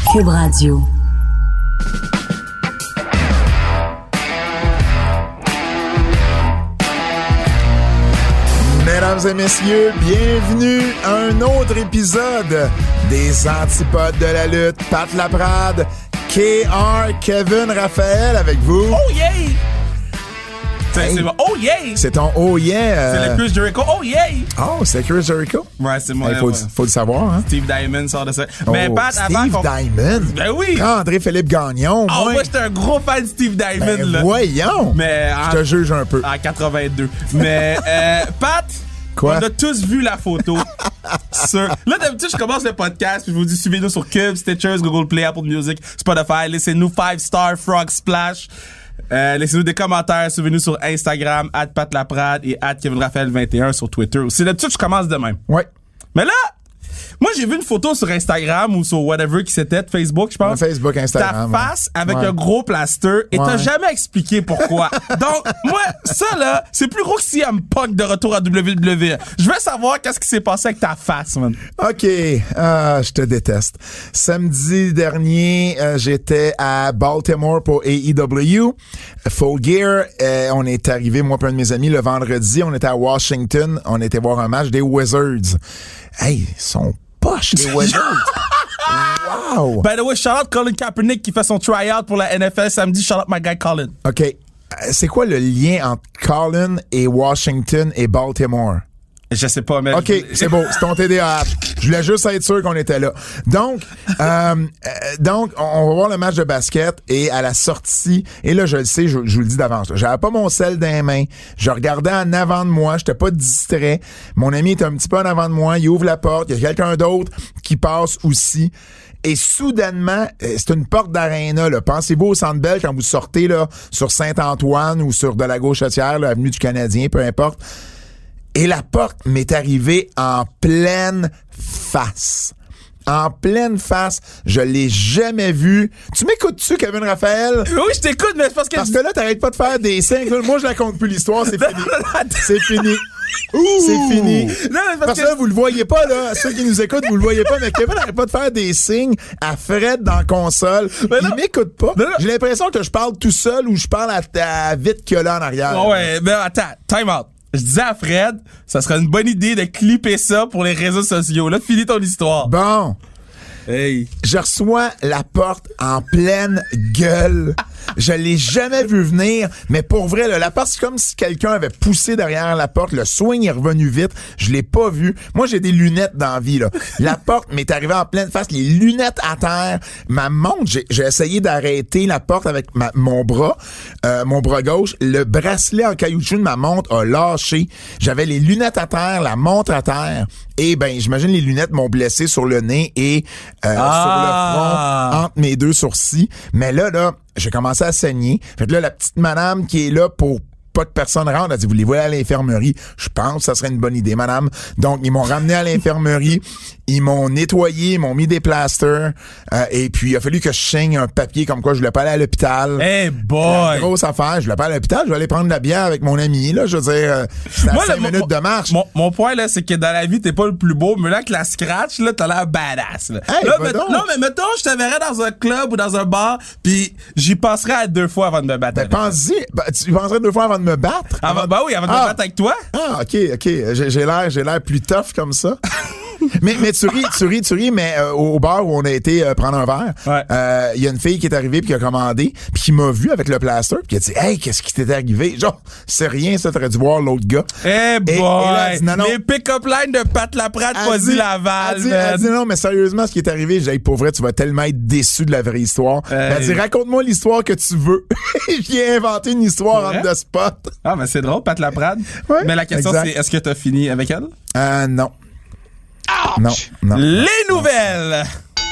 Cube Radio. Mesdames et messieurs, bienvenue à un autre épisode des Antipodes de la lutte. Pat Laprade, KR, Kevin Raphaël avec vous. Oh yeah! Hey. C'est oh yeah! C'est ton oh yeah. C'est le Chris Jericho. Oh yeah! Oh, c'est Chris Jericho? Ouais, c'est moi. Hey, faut le savoir, hein? Steve Diamond sort de ça. Oh, Mais Pat, avant Steve Diamond? Ben oui! André-Philippe Gagnon. Oh, moi, j'étais un gros fan de Steve Diamond, Ben, là. voyons! Mais je te juge un peu. En 82. Mais, Pat, Quoi? on a tous vu la photo. Là, d'habitude, je commence le podcast, puis je vous dis, suivez-nous sur Cube, Stitchers, Google Play, Apple Music, Spotify. Laissez-nous 5-star Frog Splash. Laissez-nous des commentaires, suivez-nous sur Instagram, @PatLaprade et @KevinRaphaël21 sur Twitter. C'est d'habitude, je commence de même. Ouais. Mais là, moi, j'ai vu une photo sur Instagram ou sur whatever qui c'était, Facebook, je pense. Facebook, Instagram. Ta face avec ouais. un gros plaster et t'as jamais expliqué pourquoi. Donc, moi, ça, là, c'est plus gros que CM Punk de retour à WWE. Je veux savoir qu'est-ce qui s'est passé avec ta face, man. OK. Je te déteste. Samedi dernier, j'étais à Baltimore pour AEW. Full Gear. On est arrivé, moi et un de mes amis, le vendredi. On était à Washington. On était voir un match des Wizards. Hey, ils sont poches, les Wizards. Wow! By the way, shout out Colin Kaepernick qui fait son try-out pour la NFL samedi. Shout out my guy Colin. OK. C'est quoi le lien entre Colin et Washington et Baltimore? Je sais pas, mais... OK, c'est beau. C'est ton TDAH. Je voulais juste être sûr qu'on était là. Donc, on va voir le match de basket et à la sortie, et là, je le sais, je vous le dis d'avance, là, j'avais pas mon sel dans les mains. Je regardais en avant de moi. J'étais pas distrait. Mon ami était un petit peu en avant de moi. Il ouvre la porte. Il y a quelqu'un d'autre qui passe aussi. Et soudainement, c'est une porte d'aréna, là. Pensez-vous au Centre Bell quand vous sortez, là, sur Saint-Antoine ou sur de la Gauchetière, l'avenue du Canadien, peu importe. Et la porte m'est arrivée en pleine face. En pleine face. Je l'ai jamais vue. Tu m'écoutes-tu, Kevin Raphaël? Oui, je t'écoute, mais c'est parce que... Parce que là, t'arrêtes pas de faire des signes. Moi, je la compte plus, l'histoire. C'est fini. C'est fini. C'est fini. Non, parce que là, vous le voyez pas, là. Ceux qui nous écoutent, vous le voyez pas, mais Kevin n'arrête pas de faire des signes à Fred dans la console. Il m'écoute pas. Non. J'ai l'impression que je parle tout seul ou je parle à vite que là en arrière. Oh ouais, mais attends, time out. Je disais à Fred, ça serait une bonne idée de clipper ça pour les réseaux sociaux. Là, finis ton histoire. Bon. Hey. Je reçois la porte en pleine gueule. Je l'ai jamais vu venir, mais pour vrai, là, la porte, c'est comme si quelqu'un avait poussé derrière la porte. Le swing est revenu vite. Je l'ai pas vu. Moi, j'ai des lunettes dans la vie, là. La porte m'est arrivée en pleine face. Les lunettes à terre. Ma montre, j'ai essayé d'arrêter la porte avec mon bras gauche. Le bracelet en caoutchouc de ma montre a lâché. J'avais les lunettes à terre, la montre à terre. Et ben, j'imagine les lunettes m'ont blessé sur le nez et sur le front, entre mes deux sourcils. Mais là, j'ai commencé à saigner. Fait que là, la petite madame qui est là pour pas de personne rentre, elle a dit, vous les voyez à l'infirmerie? Je pense que ça serait une bonne idée, madame. Donc, ils m'ont ramené à l'infirmerie. Ils m'ont nettoyé, ils m'ont mis des plasters. Et puis, il a fallu que je signe un papier comme quoi je voulais pas aller à l'hôpital. Hey boy! Grosse affaire. Je voulais pas aller à l'hôpital. Je vais aller prendre de la bière avec mon ami. Là, je veux dire, c'est à 5 minutes de marche. Mon point, là, c'est que dans la vie, t'es pas le plus beau, mais là, avec la scratch, là, t'as l'air badass. Là. Hey, là non, mais mettons, je te verrais dans un club ou dans un bar, puis j'y passerais à 2 fois avant de me battre. Ben, pense-y. Tu penserais 2 fois avant de me battre? Avant de me battre avec toi? Ah, OK. J'ai l'air plus tough comme ça. mais tu ris, mais au bar où on a été prendre un verre, y a une fille qui est arrivée puis qui a commandé, puis qui m'a vu avec le plaster, puis qui a dit, hey, qu'est-ce qui t'est arrivé? Genre, c'est rien, ça, t'aurais dû voir l'autre gars. Hey boy! Et là, elle dit, non. Les pick-up lines de Pat Laprade, Fuzzy Laval. Elle dit, non, mais sérieusement, ce qui est arrivé, j'ai dit, pour vrai, tu vas tellement être déçu de la vraie histoire. Elle dit, raconte-moi l'histoire que tu veux. J'ai inventé une histoire en the spot. Ah, mais c'est drôle, Pat Laprade. Ouais, mais la question, c'est, est-ce que t'as fini avec elle? Non. Ouch! Non. Les nouvelles!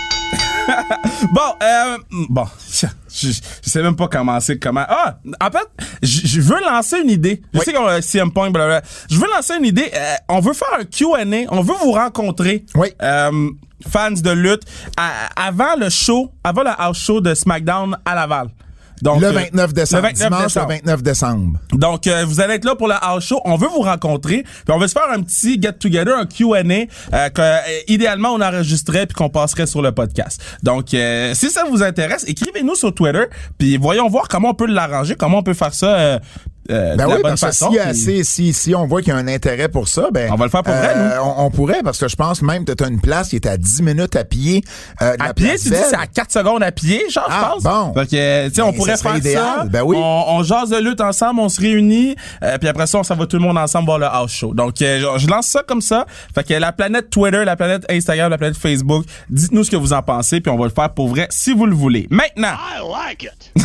Bon, je sais même pas comment. En fait, je veux lancer une idée. Je sais qu'on a CM Punk, blablabla. Je veux lancer une idée. On veut faire un Q&A. On veut vous rencontrer. Oui. Fans de lutte. Avant le house show de SmackDown à Laval. Donc, le 29 décembre. Dimanche, le 29 décembre. Donc, vous allez être là pour le house show. On veut vous rencontrer. Puis on veut se faire un petit get-together, un Q&A que idéalement on enregistrerait puis qu'on passerait sur le podcast. Donc, si ça vous intéresse, écrivez-nous sur Twitter. Puis voyons voir comment on peut l'arranger, comment on peut faire ça ben oui, parce que si on voit qu'il y a un intérêt pour ça, ben on va le faire pour vrai, nous. On pourrait, parce que je pense même que tu as une place qui est à 10 minutes à pied. À pied, tu dis c'est à 4 secondes à pied, genre, je pense. Bon. Donc, tu sais, on pourrait faire idéal. Ça. Ben oui. On jase de lutte ensemble, on se réunit, puis après ça, on s'en va tout le monde ensemble voir le house show. Donc, je lance ça comme ça. Fait que la planète Twitter, la planète Instagram, la planète Facebook, dites-nous ce que vous en pensez, puis on va le faire pour vrai si vous le voulez. Maintenant. I like it.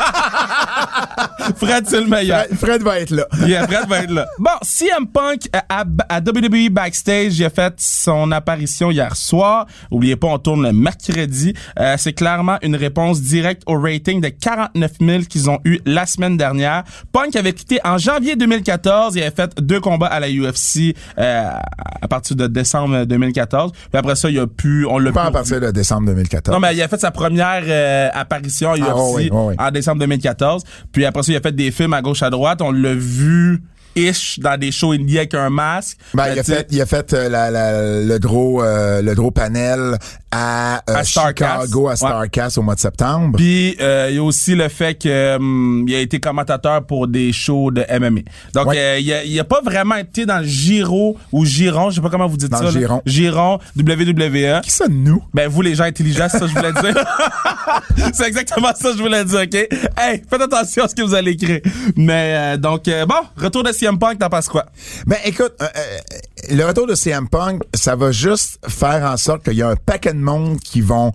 Fred, c'est le meilleur. Fred va être là. Yeah, Fred va être là. Bon, CM Punk à WWE Backstage, il a fait son apparition hier soir. Oubliez pas, on tourne le mercredi. C'est clairement une réponse directe au rating de 49 000 qu'ils ont eu la semaine dernière. Punk avait quitté en janvier 2014. Il avait fait 2 combats à la UFC à partir de décembre 2014. Puis après ça, il a pu... On l'a pas à partir de décembre 2014. Non, mais il a fait sa première apparition à UFC en décembre 2014. Puis après ça, il a fait des films à gauche à droite. On l'a vu dans des shows indie avec un masque. Ben, il a fait le gros panel à Chicago, à Starrcast au mois de septembre. Puis il y a aussi le fait que il a été commentateur pour des shows de MMA. Donc il a pas vraiment été dans le Giro ou Giron, je sais pas comment vous dites dans ça. Le Giron. Giron, WWE. Qui ça, nous? Ben vous les gens intelligents, c'est ça que je voulais dire. C'est exactement ça que je voulais dire, OK? Hey, faites attention à ce que vous allez écrire. Mais bon, retour de CM Punk, t'en penses quoi? Ben écoute, le retour de CM Punk, ça va juste faire en sorte qu'il y a un paquet de monde qui vont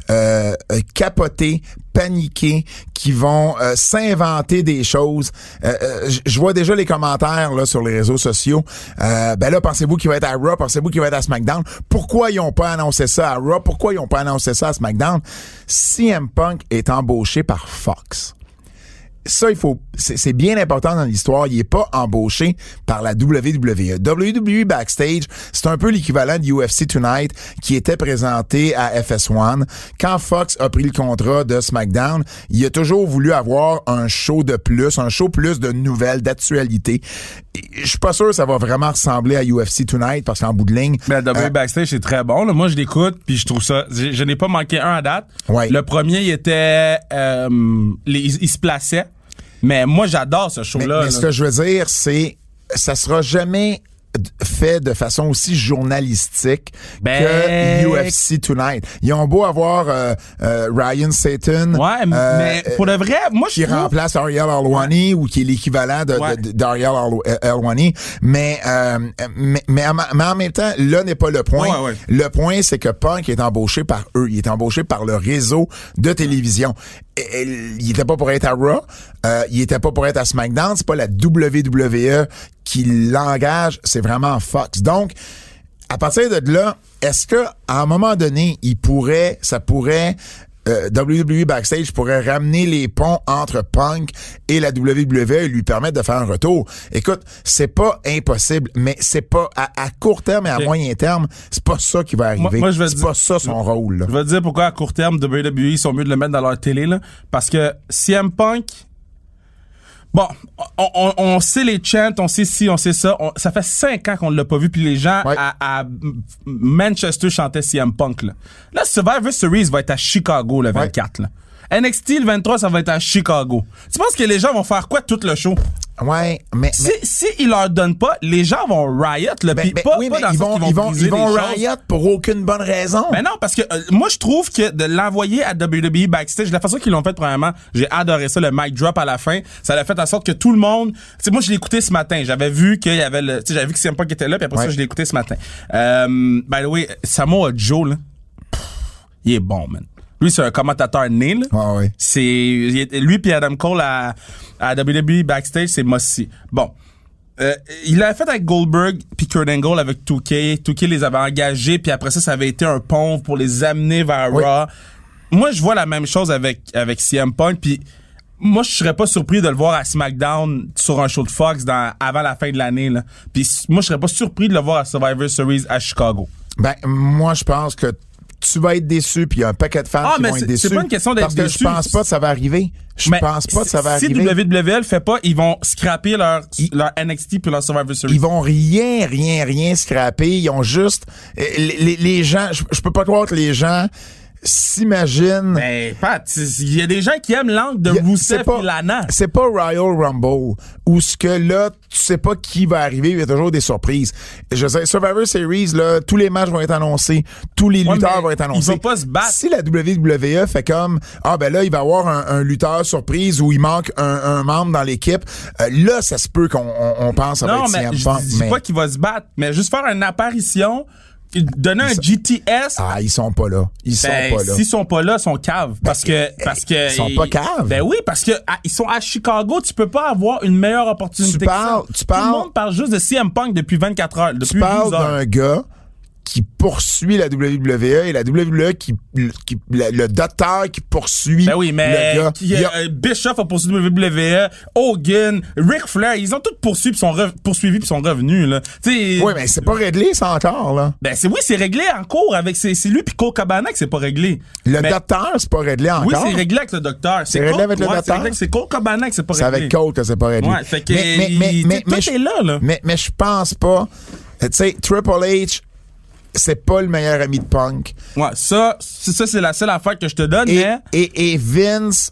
capoter, paniquer, qui vont s'inventer des choses. Je vois déjà les commentaires là sur les réseaux sociaux. Ben là, pensez-vous qu'il va être à Raw? Pensez-vous qu'il va être à SmackDown? Pourquoi ils ont pas annoncé ça à Raw? Pourquoi ils ont pas annoncé ça à SmackDown? CM Punk est embauché par Fox. Ça, c'est bien important dans l'histoire. Il est pas embauché par la WWE. WWE Backstage, c'est un peu l'équivalent de UFC Tonight qui était présenté à FS1. Quand Fox a pris le contrat de SmackDown, il a toujours voulu avoir un show de plus, un show plus de nouvelles, d'actualité. Je suis pas sûr que ça va vraiment ressembler à UFC Tonight parce qu'en bout de ligne... Mais WWE Backstage, c'est très bon. Là. Moi, je l'écoute puis je trouve ça... Je n'ai pas manqué un à date. Ouais. Le premier, il était... il se plaçait. Mais moi, j'adore ce show-là. Mais ce que je veux dire, c'est ça sera jamais fait de façon aussi journalistique que UFC Tonight. Ils ont beau avoir Ryan Satan, mais pour le vrai, moi je qui remplace Ariel Helwani ou qui est l'équivalent d'Ariel Helwani, mais en même temps, là n'est pas le point. Ouais. Le point, c'est que Punk est embauché par eux. Il est embauché par le réseau de télévision. Il était pas pour être à Raw, il était pas pour être à SmackDown, c'est pas la WWE qui l'engage, c'est vraiment Fox. Donc, à partir de là, est-ce que à un moment donné, WWE Backstage pourrait ramener les ponts entre Punk et la WWE et lui permettre de faire un retour? Écoute, c'est pas impossible, mais c'est pas à court terme et à moyen terme, c'est pas ça qui va arriver. Moi, c'est pas ça son rôle. Là. Je vais te dire pourquoi à court terme WWE ils sont mieux de le mettre dans leur télé là, parce que CM Punk. Bon, on sait les chants, on sait ci, on sait ça. Ça fait 5 ans qu'on l'a pas vu, puis les gens à Manchester chantaient CM Punk. Là, Survivor Series va être à Chicago le 24. Là. NXT le 23, ça va être à Chicago. Tu penses que les gens vont faire quoi tout le show? Ouais, mais si ils leur donnent pas, les gens vont riot là, puis pas dans ils vont riot pour aucune bonne raison. Mais non, parce que moi je trouve que de l'envoyer à WWE Backstage, la façon qu'ils l'ont fait premièrement, j'ai adoré ça, le mic drop à la fin, ça a fait en sorte que tout le monde, tu sais, moi je l'ai écouté ce matin, j'avais vu qu'il y avait j'avais vu que CM Punk était là, puis après ça je l'ai écouté ce matin. By the way, Samoa Joe là, il est bon, man. Lui, c'est un commentateur né, là. Ah oui. Lui puis Adam Cole à WWE Backstage, c'est Mossy. Bon. Il l'a fait avec Goldberg puis Kurt Angle avec 2K. 2K les avait engagés, puis après ça avait été un pont pour les amener vers Raw. Moi, je vois la même chose avec CM Punk, puis moi, je serais pas surpris de le voir à SmackDown sur un show de Fox avant la fin de l'année, là. Puis moi, je serais pas surpris de le voir à Survivor Series à Chicago. Ben, moi, je pense que tu vas être déçu, puis il y a un paquet de fans qui vont être déçus. C'est pas une question d'être déçu. Parce que je pense pas que ça va arriver. Je pense pas que ça va arriver. Si WWE le fait pas, ils vont scraper leur NXT puis leur Survivor Series. Ils vont rien scraper. Ils ont juste... Les gens... Je peux pas croire que les gens s'imaginent... Ben, Pat, il y a des gens qui aiment l'angle de Rusev et Lana. C'est pas Royal Rumble où ce que là, tu sais pas qui va arriver, il y a toujours des surprises. Je sais, Survivor Series, là, tous les matchs vont être annoncés, tous les lutteurs vont être annoncés. Ils vont pas se battre. Si la WWE fait comme, ben là, il va y avoir un lutteur surprise où il manque un membre dans l'équipe, là, ça se peut qu'on pense à non, mais je dis pas qu'il va se battre, mais juste faire une apparition, donner un GTS. Ah, ils sont pas là. Ils sont pas là. S'ils sont pas là, ils sont caves. Parce que ils sont pas caves. Ben oui, parce que ils sont à Chicago, tu peux pas avoir une meilleure opportunité Tout le monde parle juste de CM Punk depuis 24 heures, depuis 12 heures. Tu parles d'un gars qui poursuit la WWE et la WWE le docteur qui poursuit ben oui, mais le gars. Bischoff a poursuivi WWE, Hogan, Ric Flair, ils ont tous poursuivi puis sont revenus là. T'sais, oui, mais c'est pas réglé ça encore là. Ben c'est réglé en cours avec c'est lui puis Cole Cabana que c'est pas réglé. Le docteur c'est pas réglé encore. Oui, c'est réglé avec le docteur. C'est réglé avec le docteur. C'est Cole Cabana que c'est pas réglé. C'est avec Cole que c'est pas réglé. Ouais, fait que tout est là. Mais je pense pas. Tu sais, Triple H c'est pas le meilleur ami de Punk. Ouais, ça c'est la seule affaire que je te donne, et Vince,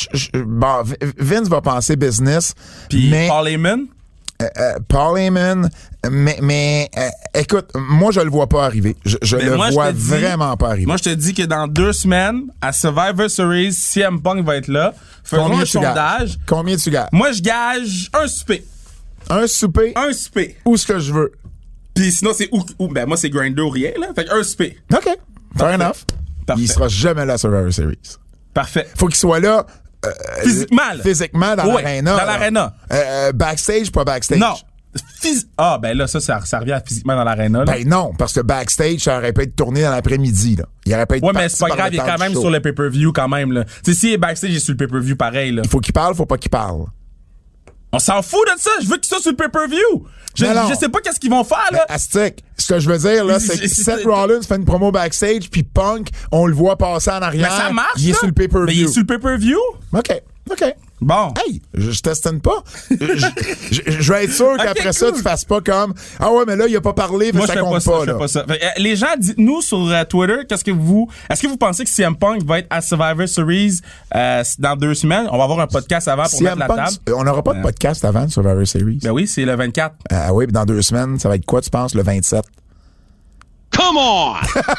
Vince va penser business. Puis mais Paul Heyman? Paul Heyman, mais écoute, moi je le vois pas arriver. Je le vois vraiment pas arriver. Moi je te dis que dans 2 semaines, à Survivor Series, CM Punk va être là. Faisons un sondage. Combien tu gages? Moi je gage un souper. Un souper? Un souper. Où ce que je veux. Pis sinon, c'est ben, moi, c'est Grindr ou rien, là. Fait un SP. OK. Fair enough. Parfait. Il sera jamais là sur Survivor Series. Parfait. Faut qu'il soit là. Physiquement dans l'aréna. Dans l'aréna. Backstage, pas backstage. Non. Ben là, ça revient à physiquement dans l'aréna, là. Ben non, parce que backstage, ça aurait pu être tourné dans l'après-midi, là. Il aurait pu être mais c'est pas grave, il est quand même sur le pay-per-view, quand même, là. Tu sais, s'il est backstage, il est sur le pay-per-view, pareil, là. Il faut qu'il parle, faut pas qu'il parle. On s'en fout de ça. Je veux qu'ils soient sur le pay-per-view. Je sais pas qu'est-ce qu'ils vont faire, là. Astic. Ce que je veux dire, là, c'est que Seth Rollins fait une promo backstage, puis Punk, on le voit passer en arrière. Mais ça marche, il est sur le pay-per-view. Mais il est sur le pay-per-view? OK. Bon. Hey, je testine pas. Je vais être sûr qu'après ça, tu fasses pas comme « Ah ouais, mais là, il a pas parlé, mais ça compte pas. » Je fais pas ça. Les gens, dites-nous sur Twitter, est-ce que vous pensez que CM Punk va être à Survivor Series dans 2 semaines? On va avoir un podcast avant pour mettre la table. On n'aura pas de podcast avant Survivor Series. Ben oui, c'est le 24. Oui, puis dans 2 semaines, ça va être quoi, tu penses, le 27? Come on!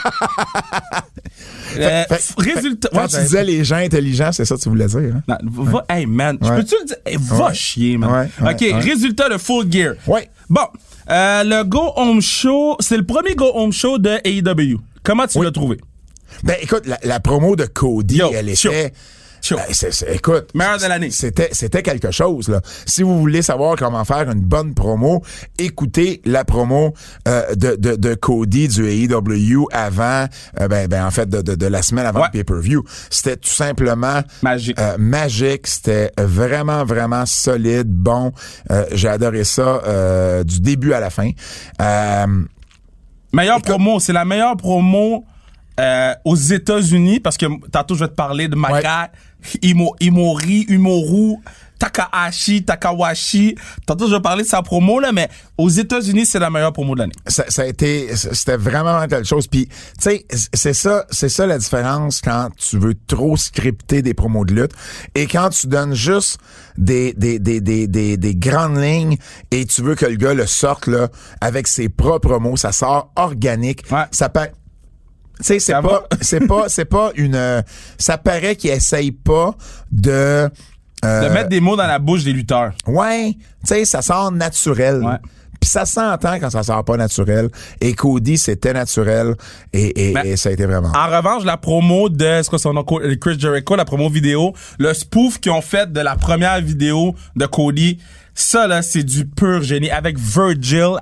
Résultat. Quand tu disais les gens intelligents, c'est ça que tu voulais dire. Hein? Non, hey man, je peux-tu le dire? Va chier, man. Résultat de Full Gear. Ouais. Bon, le Go Home Show, c'est le premier Go Home Show de AEW. Comment tu l'as trouvé? Ben écoute, la promo de Cody, elle était... écoute, meilleur de l'année. C'était quelque chose, là. Si vous voulez savoir comment faire une bonne promo, écoutez la promo de Cody du AEW avant, en fait, de la semaine avant le pay-per-view. C'était tout simplement magique. C'était vraiment, vraiment solide, bon. J'ai adoré ça du début à la fin. Promo, c'est la meilleure promo aux États-Unis, parce que tantôt je vais te parler de Maka, Umoru, Takahashi. Tantôt je vais parler de sa promo là, mais aux États-Unis c'est la meilleure promo de l'année. C'était vraiment quelque chose. Puis tu sais, c'est ça la différence quand tu veux trop scripter des promos de lutte et quand tu donnes juste des grandes lignes et tu veux que le gars le sorte là avec ses propres mots, ça sort organique. Ouais. Ça peut. Tu sais, c'est pas une. Ça paraît qu'il essaye pas de mettre des mots dans la bouche des lutteurs. Ouais, tu sais, ça sort naturel. Ouais. Puis ça s'entend quand ça sort pas naturel. Et Cody, c'était naturel et ça a été vraiment. En revanche, la promo de Chris Jericho, la promo vidéo, le spoof qu'ils ont fait de la première vidéo de Cody, Ça, là, c'est du pur génie. Avec Virgil,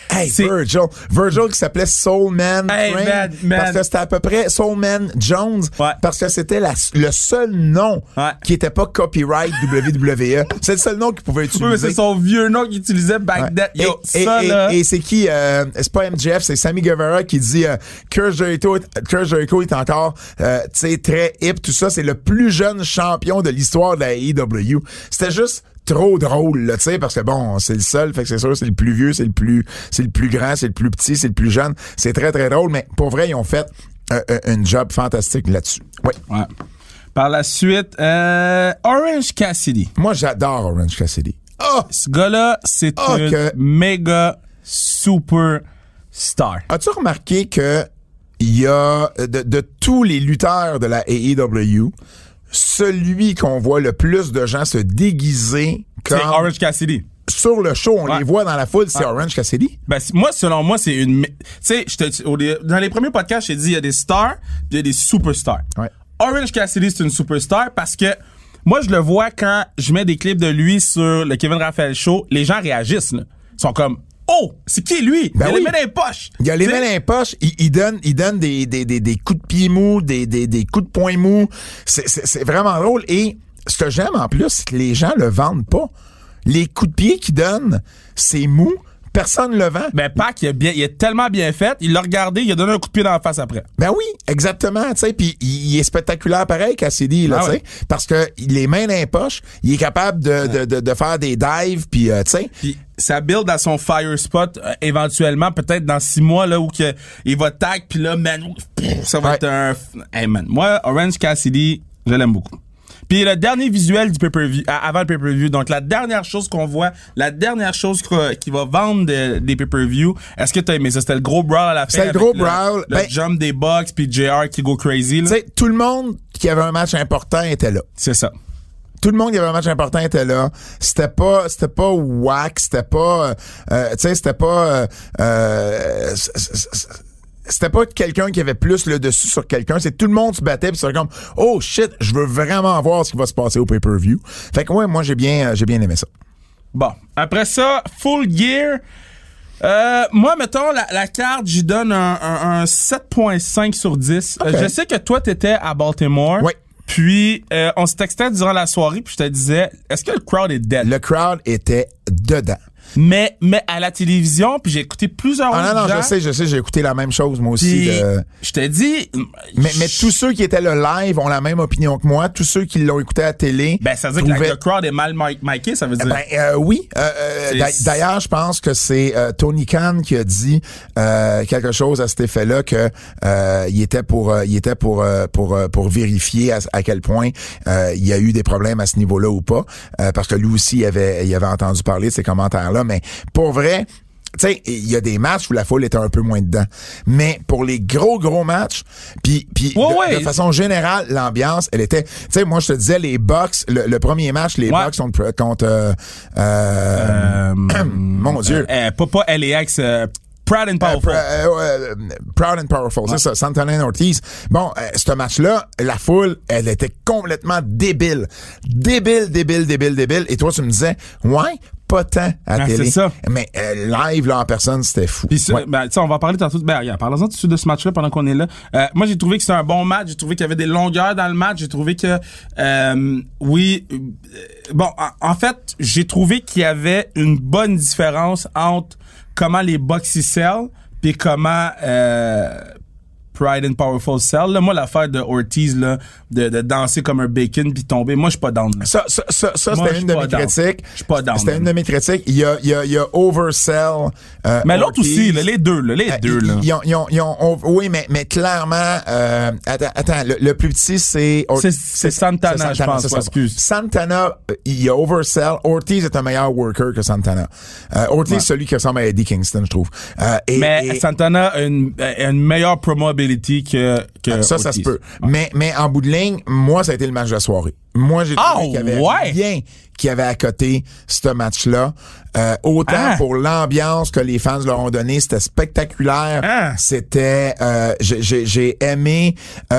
Virgil qui s'appelait Soul Man Man. parce que c'était à peu près Soul Man Jones, parce que c'était le seul nom qui était pas copyright WWE. C'est le seul nom qu'il pouvait utiliser. Oui, mais c'est son vieux nom qu'il utilisait back then. Yo, et c'est qui? C'est pas MJF, c'est Sammy Guevara qui dit Chris Jericho est encore très hip, tout ça. C'est le plus jeune champion de l'histoire de la AEW. C'était juste trop drôle, là, tu sais, parce que bon, c'est le seul, fait que c'est sûr, c'est le plus vieux, c'est le plus grand, c'est le plus petit, c'est le plus jeune. C'est très, très drôle, mais pour vrai, ils ont fait un job fantastique là-dessus. Oui. Ouais. Par la suite, Orange Cassidy. Moi, j'adore Orange Cassidy. Ce gars-là, c'est une méga super star. As-tu remarqué que il y a, de tous les lutteurs de la AEW, celui qu'on voit le plus de gens se déguiser comme... C'est Orange Cassidy. Sur le show, on les voit dans la foule, c'est Orange Cassidy. Ben, selon moi, c'est une... Tu sais, dans les premiers podcasts, j'ai dit, il y a des stars, il y a des superstars. Ouais. Orange Cassidy, c'est une superstar parce que moi, je le vois quand je mets des clips de lui sur le Kevin Raphael Show, les gens réagissent, là. Ils sont comme... Oh, c'est qui lui? Il a les mains dans les poches. Il a les mains dans les poches. Il donne des coups de pied mous, des coups de poing mous. C'est vraiment drôle. Et ce que j'aime en plus, c'est que les gens le vendent pas. Les coups de pied qu'il donne, c'est mou. Personne le vend. Ben, Pac, il est tellement bien fait. Il l'a regardé, il a donné un coup de pied dans la face après. Ben oui, exactement, tu sais, puis il est spectaculaire pareil, Cassidy, là, tu sais, parce que les mains dans les poches, il est capable de faire des dives, puis tu sais. Puis ça build à son fire spot éventuellement, peut-être dans 6 mois, là, où il va tag, puis là, man, ça va être un... Hey, man, moi, Orange Cassidy, je l'aime beaucoup. Puis le dernier visuel du pay-per-view, avant le pay-per-view, donc la dernière chose qu'on voit, la dernière chose qui va vendre des pay-per-view, est-ce que t'as aimé ça? C'était le gros brawl à la fin. C'était le gros brawl. Le jump des Bucks puis JR qui go crazy. Tu sais, tout le monde qui avait un match important était là. C'est ça. Tout le monde qui avait un match important était là. C'était pas whack, c'était pas, tu sais, c'était pas, c'était pas quelqu'un qui avait plus le dessus sur quelqu'un, c'est tout le monde se battait, puis c'était comme oh shit, je veux vraiment voir ce qui va se passer au pay-per-view. Fait que ouais, moi j'ai bien aimé ça. Bon, après ça, Full Gear. Moi, mettons, la carte, j'y donne un 7.5 sur 10. Okay. Je sais que toi, t'étais à Baltimore. Oui. Puis, on se textait durant la soirée, puis je te disais, est-ce que le crowd est dead? Le crowd était dedans. Mais à la télévision, puis j'ai écouté plusieurs non, gens. je sais, j'ai écouté la même chose, moi aussi. Je te dis... Mais tous ceux qui étaient là live ont la même opinion que moi. Tous ceux qui l'ont écouté à la télé... Ben, ça veut dire que le crowd est mal miké, ça veut dire... Oui. D'ailleurs, je pense que c'est Tony Khan qui a dit quelque chose à cet effet-là, que il était pour vérifier à quel point il y a eu des problèmes à ce niveau-là ou pas, parce que lui aussi il avait entendu parler de ces commentaires-là. Mais pour vrai, tu sais, il y a des matchs où la foule était un peu moins dedans. Mais pour les gros matchs, puis de façon générale, l'ambiance, elle était... Tu sais, moi, je te disais, les Bucks, le premier match, les Bucks contre mon Dieu. Pas LAX... Proud and Powerful. Proud and Powerful, c'est ça, Santana et Ortiz. Bon, ce match-là, la foule, elle était complètement débile. Débile. Et toi, tu me disais, ouais, pas tant à la télé. C'est ça. Mais live, là, en personne, c'était fou. Puis ça, ben, on va parler tantôt. Ben, regarde, parlons-en tout de suite de ce match-là pendant qu'on est là. Moi, j'ai trouvé que c'était un bon match. J'ai trouvé qu'il y avait des longueurs dans le match. J'ai trouvé que, en fait, j'ai trouvé qu'il y avait une bonne différence entre comment les Bucks y sell puis comment Pride and Powerful sell. Là, moi, l'affaire de Ortiz, là, de danser comme un bacon puis tomber, moi, je suis pas down. Ça, c'était une de mes critiques. Je suis pas down. C'était une de mes critiques. Il y a oversell. Mais l'autre aussi, là, les deux, là. Oui, mais clairement, attends, le plus petit, c'est Santana, je pense. Excuse. Santana, il y a oversell. Ortiz est un meilleur worker que Santana. Ortiz, c'est celui qui ressemble à Eddie Kingston, je trouve. Mais Santana a une meilleure promobability que ça Ortiz. Ça se peut. Mais en bout de ligne, moi, ça a été le match de la soirée. Moi, j'ai trouvé qu'il y avait ouais? rien qui avait à côté ce match-là. Autant pour l'ambiance que les fans leur ont donné, c'était spectaculaire. C'était, j'ai aimé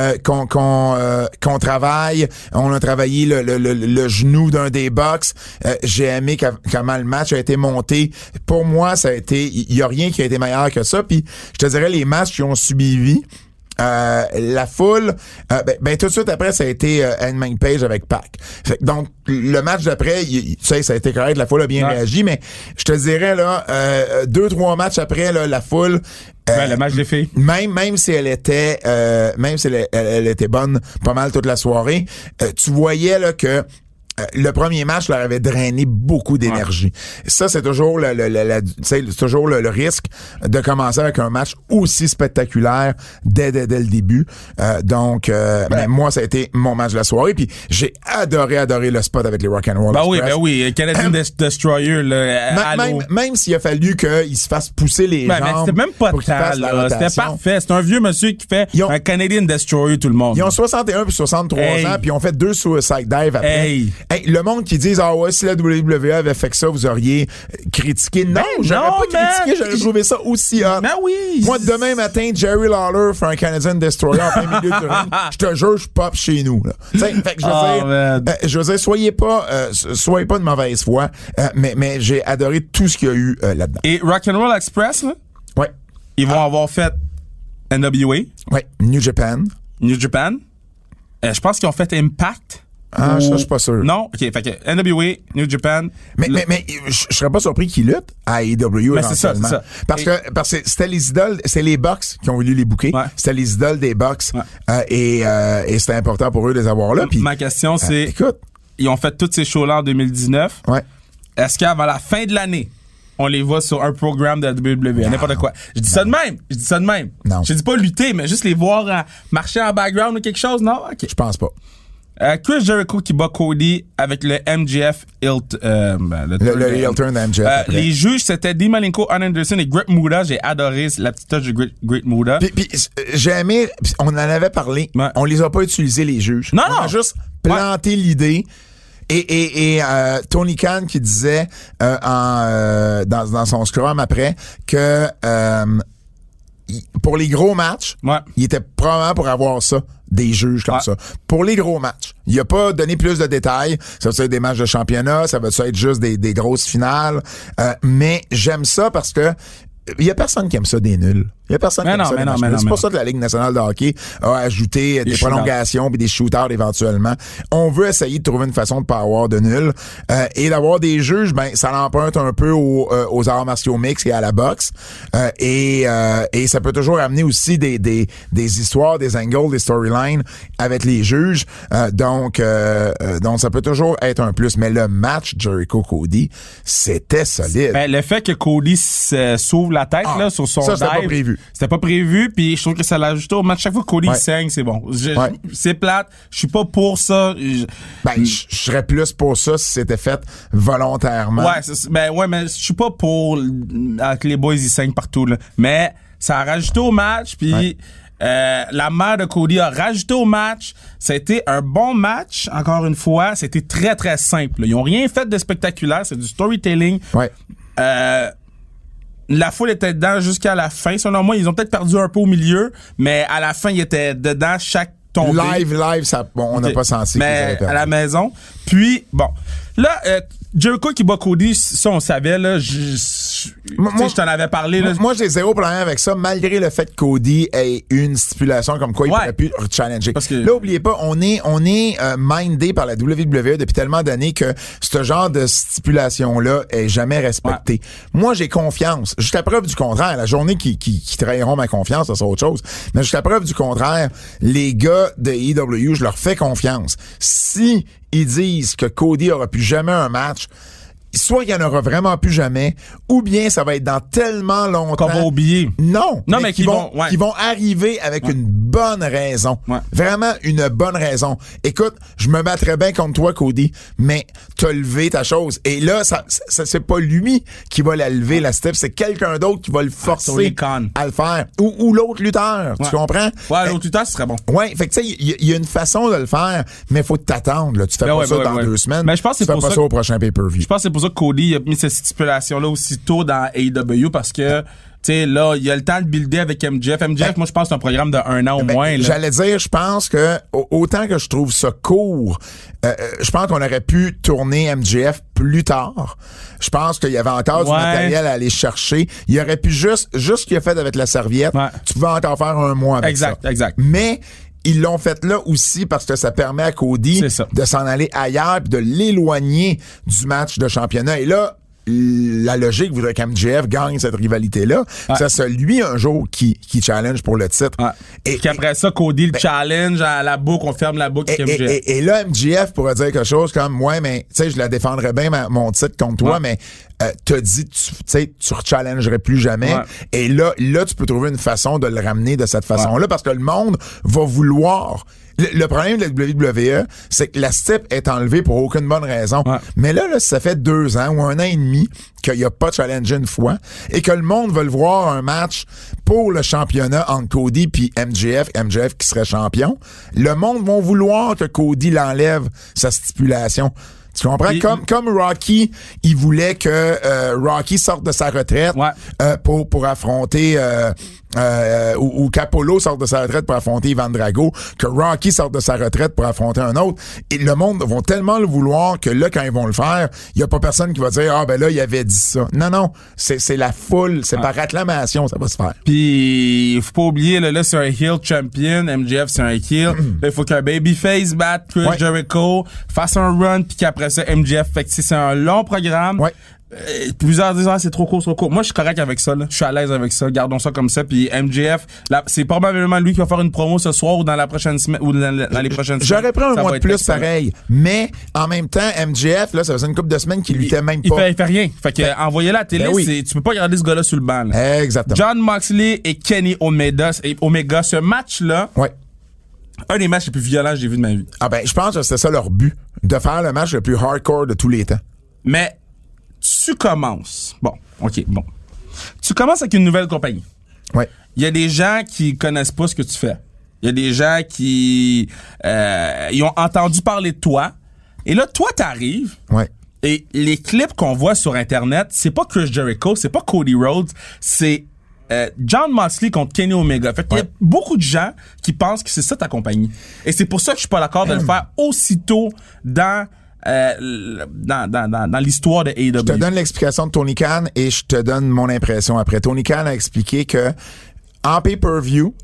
qu'on travaille. On a travaillé le genou d'un des Bucks. J'ai aimé comment le match a été monté. Pour moi, ça a été, il y a rien qui a été meilleur que ça. Puis, je te dirais, les matchs qui ont suivi. La foule, tout de suite après, ça a été Hangman Page avec Pac. Donc, le match d'après, ça a été correct, la foule a bien réagi, mais je te dirais, là, 2-3 matchs après, là, la foule... le match des filles. Même si elle était elle était bonne pas mal toute la soirée, tu voyais là que le premier match leur avait drainé beaucoup d'énergie. Ouais. Ça, c'est toujours c'est toujours le risque de commencer avec un match aussi spectaculaire dès le début. Mais moi, ça a été mon match de la soirée. Puis j'ai adoré le spot avec les Rock'n'Roll Express. Oui. Canadian Destroyer, même s'il a fallu qu'il se fasse pousser les jambes. Mais c'était même pas de temps, c'était parfait. C'est un vieux monsieur qui fait un Canadian Destroyer tout le monde. Ils ont 61 puis 63 ans, puis ils ont fait 2 suicide dives après. Hey, le monde qui dit si la WWE avait fait que ça, vous auriez critiqué. Non, j'aurais pas critiqué, j'aurais trouvé ça aussi hot. Ben oui. Moi, demain matin, Jerry Lawler fait un Canadian Destroyer en plein milieu du ring. Je te jure, je pop chez nous. Là. Fait que je veux dire, soyez pas de mauvaise foi, mais j'ai adoré tout ce qu'il y a eu là-dedans. Et Rock'n'Roll Express, là? Ouais. Ils vont avoir fait NWA. Ouais. New Japan. Je pense qu'ils ont fait Impact. Ça, je suis pas sûr. Non? OK, fait que NWA, New Japan... Mais je serais pas surpris qu'ils luttent à AEW éventuellement. C'est ça. Parce que c'était les idoles, c'est les Bucks qui ont voulu les booker. Ouais. C'était les idoles des Bucks. Ouais. Et c'était important pour eux de les avoir là. Puis, ma question, c'est... écoute. Ils ont fait tous ces shows-là en 2019. Ouais. Est-ce qu'avant la fin de l'année, on les voit sur un programme de la WWE, n'importe quoi? Je dis ça de même. Non. Je dis pas lutter, mais juste les voir marcher en background ou quelque chose, non? OK. Je pense pas. Chris Jericho qui bat Cody avec le MJF le heel turn de MJF. Les juges, c'était Dean Malenko, Arn Anderson et Great Muta. J'ai adoré la petite touche de Great Muta. Puis j'ai aimé, on en avait parlé, on les a pas utilisés les juges. Non. On a juste planté l'idée. Et Tony Khan qui disait dans son scrum après que pour les gros matchs, il était probablement pour avoir ça, des juges comme ça. Pour les gros matchs. Il a pas donné plus de détails. Ça va être des matchs de championnat, ça va être juste des grosses finales. Mais j'aime ça parce que il y a personne qui aime ça des nuls. Il y a personne qui aime ça des matchs nuls. C'est pour ça que la Ligue nationale de hockey a ajouté des prolongations puis des shootouts éventuellement. On veut essayer de trouver une façon de pas avoir de nuls. Et d'avoir des juges, ça l'emprunte un peu aux arts martiaux mixtes et à la boxe. Et ça peut toujours amener aussi des histoires, des angles, des storylines avec les juges. Donc ça peut toujours être un plus. Mais le match Jericho-Cody, c'était solide. Le fait que Cody s'ouvre la tête là sur son ça, c'était pas prévu. C'était pas prévu, puis je trouve que ça l'a ajouté au match. Chaque fois que Cody saigne, c'est bon. C'est plate. Je suis pas pour ça. Je serais plus pour ça si c'était fait volontairement. Mais je suis pas pour que les boys ils saignent partout là. Mais ça a rajouté au match, puis la mère de Cody a rajouté au match. Ça a été un bon match, encore une fois. C'était très, très simple. Ils ont rien fait de spectaculaire. C'est du storytelling. Ouais. La foule était dedans jusqu'à la fin. Selon moi, ils ont peut-être perdu un peu au milieu, mais à la fin, ils étaient dedans chaque tombée. Live, ça, on n'a pas senti. Mais à la maison. Puis, bon. Là, Jericho qui bat Cody, ça, on savait, là. Je t'en avais parlé, là. Moi, j'ai zéro problème avec ça, malgré le fait que Cody ait une stipulation comme quoi il pourrait plus challenger. Parce que là, oubliez pas, on est mindé par la WWE depuis tellement d'années que ce genre de stipulation-là est jamais respecté. Moi, j'ai confiance. Jusqu'à preuve du contraire, la journée qui trahiront ma confiance, ça, c'est autre chose. Mais jusqu'à preuve du contraire, les gars de AEW, je leur fais confiance. Si ils disent que Cody aura plus jamais un match, soit il y en aura vraiment plus jamais, ou bien ça va être dans tellement longtemps. Qu'on va oublier. Non, mais qui vont arriver avec une bonne raison. Ouais. Vraiment une bonne raison. Écoute, je me battrais bien contre toi, Cody, mais t'as levé ta chose. Et là, ça c'est pas lui qui va la lever, la step, c'est quelqu'un d'autre qui va le forcer à le faire. Ou l'autre lutteur, tu comprends? Ouais, l'autre lutteur, ce serait bon. Ouais, fait que tu sais, il y a une façon de le faire, mais faut t'attendre, là. Tu fais pas ça dans 2 semaines. Mais je pense que c'est pour ça au prochain pay-per-view. Je pense que c'est pour ça que Cody a mis cette stipulation-là aussitôt dans AEW parce que, tu sais, là, il y a le temps de builder avec MJF. Moi, je pense que c'est un programme de 1 an au moins. Là. J'allais dire, je pense que, autant que je trouve ça court, je pense qu'on aurait pu tourner MJF plus tard. Je pense qu'il y avait encore du matériel à aller chercher. Il aurait pu juste ce qu'il a fait avec la serviette. Ouais. Tu pouvais encore faire 1 mois avec ça. Exact. Mais, ils l'ont fait là aussi parce que ça permet à Cody de s'en aller ailleurs et de l'éloigner du match de championnat. Et là, la logique voudrait qu'MJF gagne cette rivalité-là. Ouais. Ça, c'est lui un jour qui challenge pour le titre. Ouais. Et qu'après ça, Cody le challenge à la boucle, on ferme la boucle avec MJF. Et là, MJF pourrait dire quelque chose comme, ouais, mais tu sais, je la défendrais bien mon titre contre toi, mais t'as dit, tu rechallengerais plus jamais. Ouais. Et là, tu peux trouver une façon de le ramener de cette façon-là parce que le monde va vouloir. Le problème de la WWE, c'est que la stip est enlevée pour aucune bonne raison. Ouais. Mais là, ça fait 2 ans ou 1 an et demi qu'il n'y a pas challengé une fois et que le monde veut le voir un match pour le championnat entre Cody puis MJF qui serait champion. Le monde va vouloir que Cody l'enlève sa stipulation. Tu comprends? Comme Rocky, il voulait que Rocky sorte de sa retraite pour affronter ou Capolo sorte de sa retraite pour affronter Ivan Drago, que Rocky sorte de sa retraite pour affronter un autre. Et le monde vont tellement le vouloir que là, quand ils vont le faire, il y a pas personne qui va dire « Ah, ben là, il avait dit ça. » Non, c'est la foule, c'est par acclamation, ça va se faire. Puis, faut pas oublier, là c'est un heel champion, MJF, c'est un heel. Là, il faut qu'un babyface batte Chris Jericho, fasse un run, puis qu'après ça, MJF. Fait que c'est un long programme. Ouais. Plusieurs disent c'est trop court. Moi je suis correct avec ça là. Je suis à l'aise avec ça. Gardons ça comme ça. Puis MJF, c'est probablement lui qui va faire une promo ce soir ou dans la prochaine semaine ou dans les prochaines semaines. J'aurais pris un mois de plus pareil. Mais en même temps, MJF là, ça faisait une couple de semaines qu'il luttait même pas. Il fait rien. Fait que envoyer la télé, tu peux pas garder ce gars-là sur le banc. Là. Exactement. John Moxley et Kenny Omega, ce match là. Ouais. Un des matchs les plus violents que j'ai vu de ma vie. Ah ben, je pense que c'était ça leur but, de faire le match le plus hardcore de tous les temps. Mais tu commences. Tu commences avec une nouvelle compagnie. Ouais. Il y a des gens qui connaissent pas ce que tu fais. Il y a des gens qui ils ont entendu parler de toi. Et là, toi, t'arrives. Ouais. Et les clips qu'on voit sur Internet, c'est pas Chris Jericho, c'est pas Cody Rhodes, c'est John Moxley contre Kenny Omega. Fait qu'il y a beaucoup de gens qui pensent que c'est ça ta compagnie. Et c'est pour ça que je suis pas d'accord de le faire aussitôt dans l'histoire de AEW. Je te donne l'explication de Tony Khan et je te donne mon impression après. Tony Khan a expliqué que en pay-per-view,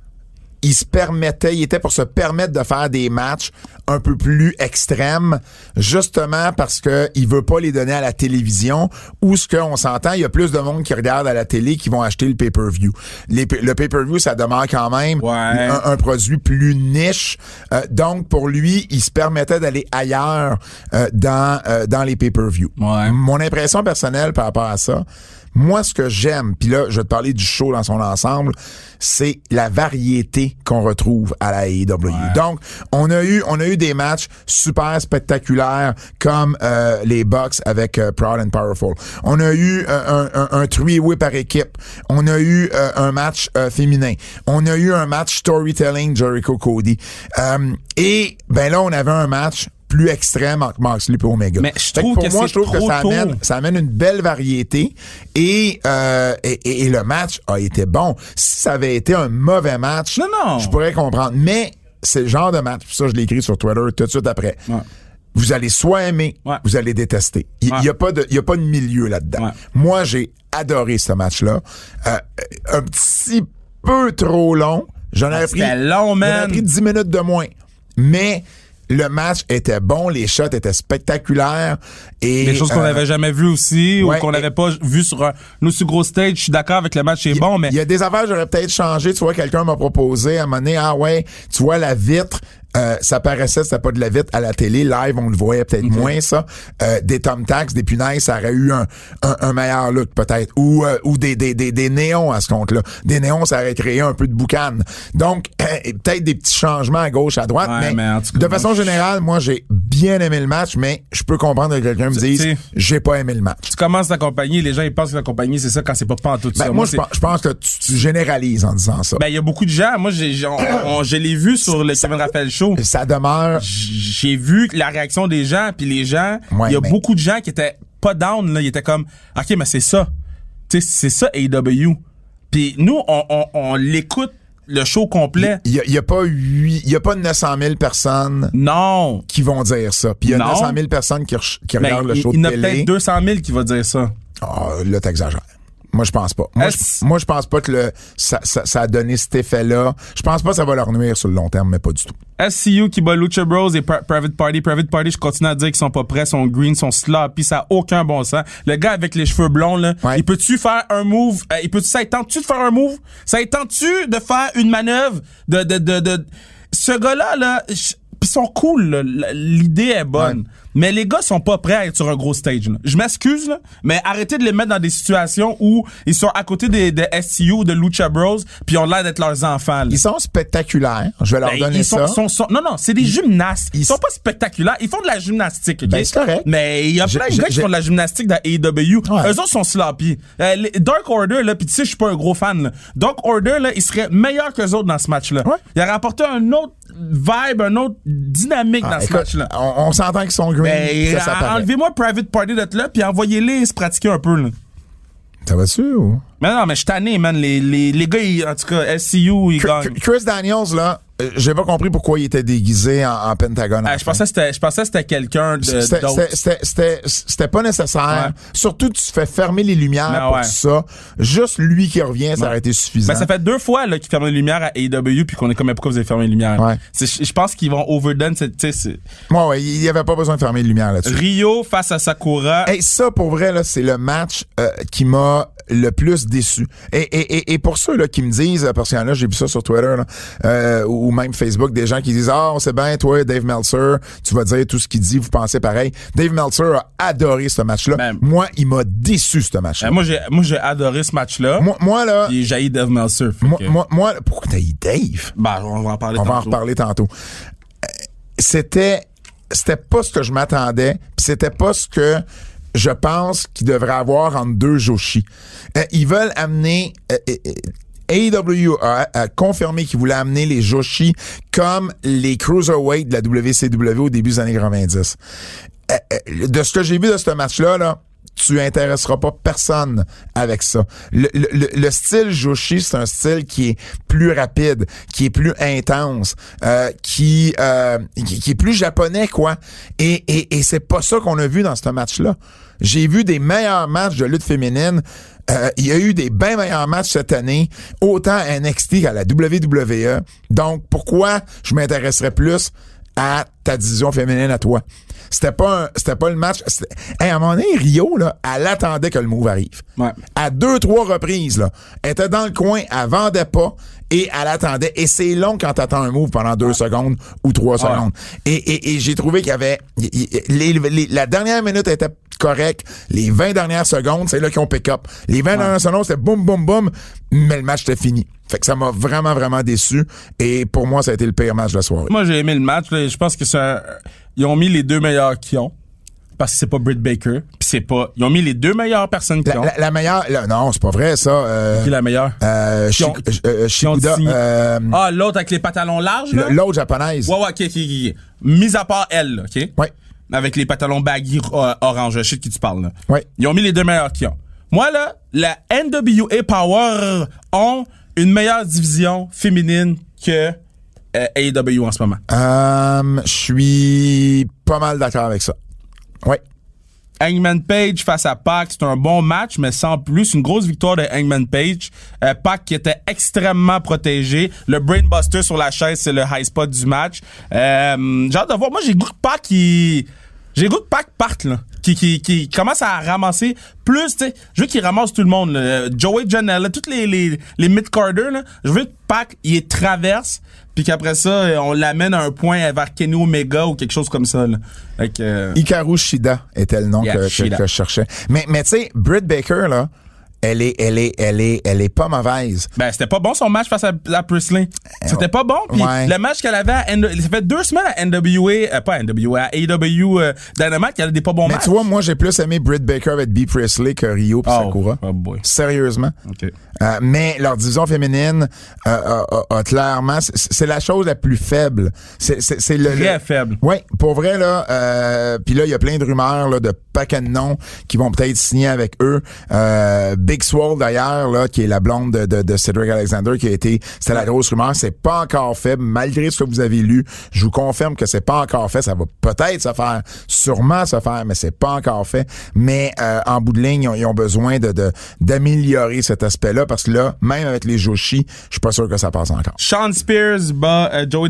il était pour se permettre de faire des matchs un peu plus extrêmes, justement parce que il veut pas les donner à la télévision, où ce qu'on s'entend, il y a plus de monde qui regarde à la télé qui vont acheter le pay-per-view. Le pay-per-view, ça demeure quand même un produit plus niche. Donc, pour lui, il se permettait d'aller ailleurs dans les pay-per-view. Ouais. Mon impression personnelle par rapport à ça, moi, ce que j'aime, puis là, je vais te parler du show dans son ensemble, c'est la variété qu'on retrouve à la AEW. Ouais. Donc, on a eu des matchs super spectaculaires comme les Bucks avec Proud and Powerful. On a eu un three-way par équipe. On a eu un match féminin. On a eu un match storytelling Jericho Cody. Et ben là, on avait un match plus extrême entre Moxley et Omega. Mais je trouve que ça amène une belle variété et le match a été bon. Si ça avait été un mauvais match, je pourrais comprendre. Mais c'est le genre de match, ça je l'ai écrit sur Twitter tout de suite après. Ouais. Vous allez soit aimer, vous allez détester. Il y a pas de milieu là-dedans. Ouais. Moi, j'ai adoré ce match-là. Un petit peu trop long. J'en ai pris 10 minutes de moins. Mais le match était bon, les shots étaient spectaculaires. Et des choses qu'on n'avait jamais vues aussi, ou qu'on n'avait pas vu sur un aussi gros stage. Je suis d'accord avec le match, c'est bon, mais... Il y a des affaires que j'aurais peut-être changé. Tu vois, quelqu'un m'a proposé à un moment donné, tu vois la vitre Ça paraissait, c'était pas de la vitre à la télé. Live, on le voyait peut-être moins, ça. Des thumbtacks, des punaises, ça aurait eu un meilleur look, peut-être. Ou des néons à ce compte-là. Des néons, ça aurait créé un peu de boucan. Donc, peut-être des petits changements à gauche, à droite. Ouais, mais en tout cas, de façon générale, moi, j'ai bien aimé le match, mais je peux comprendre que quelqu'un me dise, j'ai pas aimé le match. Tu commences ta compagnie, les gens, ils pensent que la compagnie, c'est ça quand c'est pas en tout ça. Moi, je pense que tu généralises en disant ça. Ben, il y a beaucoup de gens. Moi, je l'ai vu sur le Kevin Raphaël Show. Ça demeure. J'ai vu la réaction des gens, puis les gens, Ouais, il y a mais- beaucoup de gens qui étaient pas down, là. Ils étaient comme, OK, mais c'est ça. Tu sais, c'est ça, AEW. Puis nous, on l'écoute, le show complet. Il y a pas 900 000 personnes Non. qui vont dire ça. Puis il y a Non. 900 000 personnes qui Mais regardent le show il y de en a télé. peut-être 200 000 qui vont dire ça. Ah, là, t'exagères. Moi, je pense pas. Moi, je pense pas que ça a donné cet effet-là. Je pense pas que ça va leur nuire sur le long terme, mais pas du tout. SCU qui bat Lucha Bros et Private Party. Private Party, je continue à dire qu'ils sont pas prêts, sont green, sont sloppy, ça a aucun bon sens. Le gars avec les cheveux blonds, là, Ouais. il peut-tu faire un move? Ça tente-tu de faire un move? Ça tente-tu de faire une manœuvre de... Ce gars-là, là, pis ils sont cool, là. L'idée est bonne. Ouais. Mais les gars sont pas prêts à être sur un gros stage, là. Je m'excuse, là, mais arrêtez de les mettre dans des situations où ils sont à côté de SCU, de Lucha Bros, puis ils ont l'air d'être leurs enfants, là. Ils sont spectaculaires. Je vais leur Ben, donner ils ça. non, c'est des gymnastes. Ils sont pas spectaculaires. Ils font de la gymnastique, OK? Ben, c'est correct. Mais il y a plein de gars qui font de la gymnastique dans AEW. Ouais. Eux autres sont sloppy. Dark Order, là, pis tu sais, je suis pas un gros fan, là. Dark Order, là, il serait meilleur qu'eux autres dans ce match-là. Ouais. Il aurait apporté un autre vibe, un autre dynamique dans ce Écoute, match-là. on s'entend qu'ils sont green. Ben, ça paraît. enlevez-moi Private Party d'être là, puis envoyez-les se pratiquer un peu, là. Ça va-tu ou? Mais non, mais je suis tanné, man. Les gars, en tout cas, SCU, ils gagnent. Chris Daniels, là, j'ai pas compris pourquoi il était déguisé en Pentagone. Je pensais que c'était quelqu'un d'autre. C'était pas nécessaire. Ouais. Surtout, tu fais fermer les lumières Ben pour ouais. ça. Juste lui qui revient, ça aurait été suffisant. Ben, ça fait 2 fois là, qu'ils ferment les lumières à AEW puis qu'on est comme pourquoi vous avez fermé les lumières. Ouais. Je pense qu'ils vont overdone tu sais c'est Ouais, il y avait pas besoin de fermer les lumières là-dessus. Rio face à Sakura. Hey, ça, pour vrai, là, c'est le match qui m'a le plus déçu. Et pour ceux là, qui me disent, parce qu'il y en a, j'ai vu ça sur Twitter là, ou même Facebook, des gens qui disent « Ah, on sait bien, toi, Dave Meltzer, tu vas dire tout ce qu'il dit, vous pensez pareil. » Dave Meltzer a adoré ce match-là. Ben, moi, il m'a déçu, ce match-là. Moi j'ai adoré ce match-là. Moi là... J'ai jailli Dave Meltzer. Moi, pourquoi t'as eu Dave? Ben, on va en parler On tantôt. va en reparler tantôt. C'était pas ce que je m'attendais, puis c'était pas ce que je pense qu'il devrait avoir entre deux Joshi. Ils veulent amener... AEW a confirmé qu'ils voulaient amener les Joshi comme les Cruiserweight de la WCW au début des années 90. De ce que j'ai vu de ce match-là, là, tu intéresseras pas personne avec ça. Le style Joshi, c'est un style qui est plus rapide, qui est plus intense, qui est plus japonais, quoi. Et c'est pas ça qu'on a vu dans ce match-là. J'ai vu des meilleurs matchs de lutte féminine. Il y a eu des bien meilleurs matchs cette année, autant à NXT qu'à la WWE. Donc, pourquoi je m'intéresserais plus à ta division féminine à toi? C'était pas le match. Hey, à un moment donné, Rio, là, elle attendait que le move arrive. Ouais. À 2-3 reprises, là. Elle était dans le coin, elle vendait pas et elle attendait. Et c'est long quand t'attends un move pendant 2 secondes ou 3 secondes. Et j'ai trouvé qu'il y avait... la dernière minute était correcte. Les 20 dernières secondes, c'est là qu'ils ont pick-up. Les 20 dernières secondes, c'était boum, boum, boum. Mais le match était fini. Fait que ça m'a vraiment, vraiment déçu. Et pour moi, ça a été le pire match de la soirée. Moi j'ai aimé le match. Là. Je pense que ils ont mis les 2 meilleurs qu'ils ont. Parce que c'est pas Britt Baker. Puis c'est pas. Ils ont mis les 2 meilleures personnes qu'ils ont. La meilleure... non, c'est pas vrai, ça. Qui est la meilleure? Shikuda. L'autre avec les pantalons larges, là? L'autre japonaise. Ouais, ok. Mis à part elle, là, ok? Ouais. Avec les pantalons baggy orange, je sais de qui tu parles, là. Ouais. Ils ont mis les 2 meilleurs qu'ils ont. Moi, là, la NWA Power ont une meilleure division féminine que AEW en ce moment. Je suis pas mal d'accord avec ça. Ouais. Hangman Page face à Pac, c'est un bon match, mais sans plus. Une grosse victoire de Hangman Page. Pac qui était extrêmement protégé. Le Brainbuster sur la chaise, c'est le high spot du match. J'ai hâte de voir. Moi, j'ai goût que Pac parte, là. qui commence à ramasser plus, tu sais, je veux qu'il ramasse tout le monde, là. Joey Janela, toutes les mid-carders, là, je veux que Pac, il traverse, puis qu'après ça, on l'amène à un point vers Kenny Omega ou quelque chose comme ça, là. Hikaru Shida était le nom que je cherchais. Mais tu sais, Britt Baker, là, elle est pas mauvaise. Ben, c'était pas bon son match face à Priestley. C'était pas bon. Puis le match qu'elle avait ça fait 2 semaines à NWA, pas NWA, à AEW Dynamite, qu'elle a des pas bons matchs. Mais tu vois, moi, j'ai plus aimé Britt Baker avec Bea Priestley que Ryo pis Sakura. Oh boy. Sérieusement. Okay. Mais leur division féminine a clairement, c'est la chose la plus faible. C'est très faible. Oui, pour vrai, là, puis là, il y a plein de rumeurs, là, de paquets de noms qui vont peut-être signer avec eux. Big Swole, d'ailleurs, là, qui est la blonde de Cedric Alexander, c'était la grosse rumeur. C'est pas encore fait, malgré ce que vous avez lu. Je vous confirme que c'est pas encore fait. Ça va peut-être se faire, sûrement se faire, mais c'est pas encore fait. Mais, en bout de ligne, ils ont besoin d'améliorer cet aspect-là, parce que là, même avec les Joshi, je suis pas sûr que ça passe encore. Sean Spears bat Joey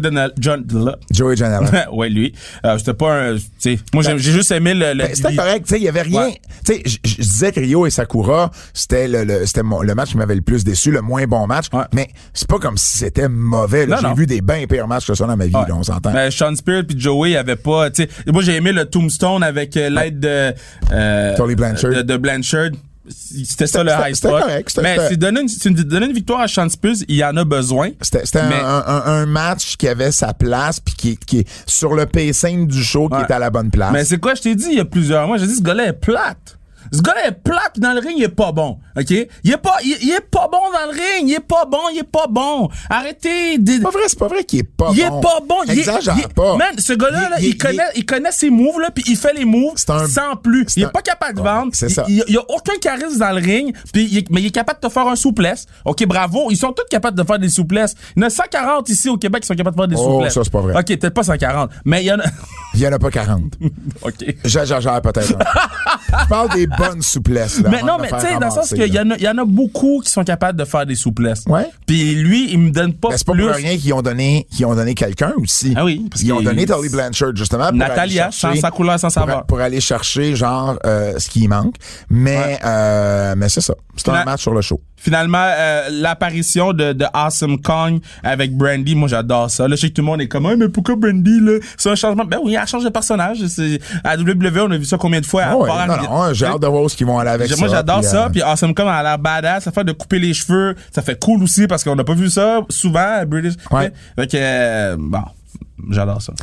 Janela. Ouais, lui. C'était pas un, tu sais, moi, j'ai juste aimé c'était correct, tu sais, il y avait rien. Ouais. Tu sais, je disais que Ryo et Sakura, c'était le match qui m'avait le plus déçu, le moins bon match. Ouais. Mais c'est pas comme si c'était mauvais. Là. J'ai vu des bien pires matchs que ça dans ma vie, là, on s'entend. Mais Sean Spears puis Joey, il y avait pas, tu sais, moi, j'ai aimé le Tombstone avec l'aide de Tully Blanchard. de Blanchard. C'était ça le high spot. Correct, mais c'est donner une victoire à Sean Spears, il y en a besoin. C'était un match qui avait sa place puis qui est sur le pacing du show qui est à la bonne place. Mais c'est quoi, je t'ai dit il y a plusieurs mois, j'ai dit ce gars-là est plate. Ce gars-là est plate dans le ring, il est pas bon. OK? Il est pas bon dans le ring, il est pas bon. Arrêtez de... C'est pas vrai qu'il est pas bon. Il est pas bon. Exagère pas. Man, ce gars-là, il connaît ses moves, là, puis il fait les moves sans plus. Il est pas capable de vendre. C'est ça. Il y a aucun charisme dans le ring, mais il est capable de te faire un souplesse. OK, bravo. Ils sont tous capables de faire des souplesses. Il y en a 140 ici au Québec qui sont capables de faire des souplesses. Ça, c'est pas vrai. OK, peut-être pas 140, mais il y en a... Il y en a pas 40. OK. J'exagère peut-être. Je parle des bonnes souplesses, là. Mais non, mais tu sais, dans le sens qu'il y en a beaucoup qui sont capables de faire des souplesses. Ouais. Puis lui, il me donne pas plus. C'est pas pour rien qu'ils ont donné quelqu'un aussi. Ah oui. Ils ont donné Tully Blanchard, justement. Natalia, sans couleur, sans savoir. Pour aller chercher, genre, ce qui manque. Mais c'est ça. C'est un match sur le show. Finalement, l'apparition de Awesome Kong avec Brandy, moi j'adore ça. Là, je sais que tout le monde est comme, mais pourquoi Brandy, là? C'est un changement. Ben oui, elle change de personnage. À WWE, on a vu ça combien de fois? J'ai hâte de voir ce qu'ils vont aller avec ça. Moi, j'adore ça. Puis Awesome Kong, elle a l'air badass. Ça fait de couper les cheveux. Ça fait cool aussi parce qu'on n'a pas vu ça souvent à British. Ouais. Fait que, bon. J'adore ça.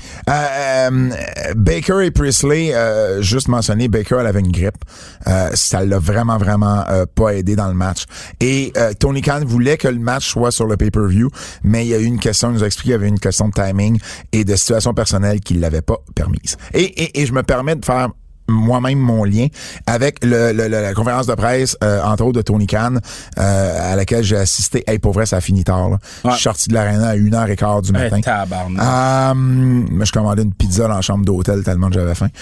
Baker et Priestley, juste mentionné, Baker, elle avait une grippe. Ça l'a vraiment pas aidé dans le match. Et Tony Khan voulait que le match soit sur le pay-per-view, mais il y a eu une question, il nous a expliqué qu'il y avait une question de timing et de situation personnelle qui l'avait pas permise. Et je me permets de faire moi-même mon lien avec la conférence de presse, entre autres de Tony Khan, à laquelle j'ai assisté. Hey, pour vrai, ça a fini tard, là. Ouais. Je suis sorti de l'aréna à 1h15 du matin. Mais je commandais une pizza dans la chambre d'hôtel tellement que j'avais faim.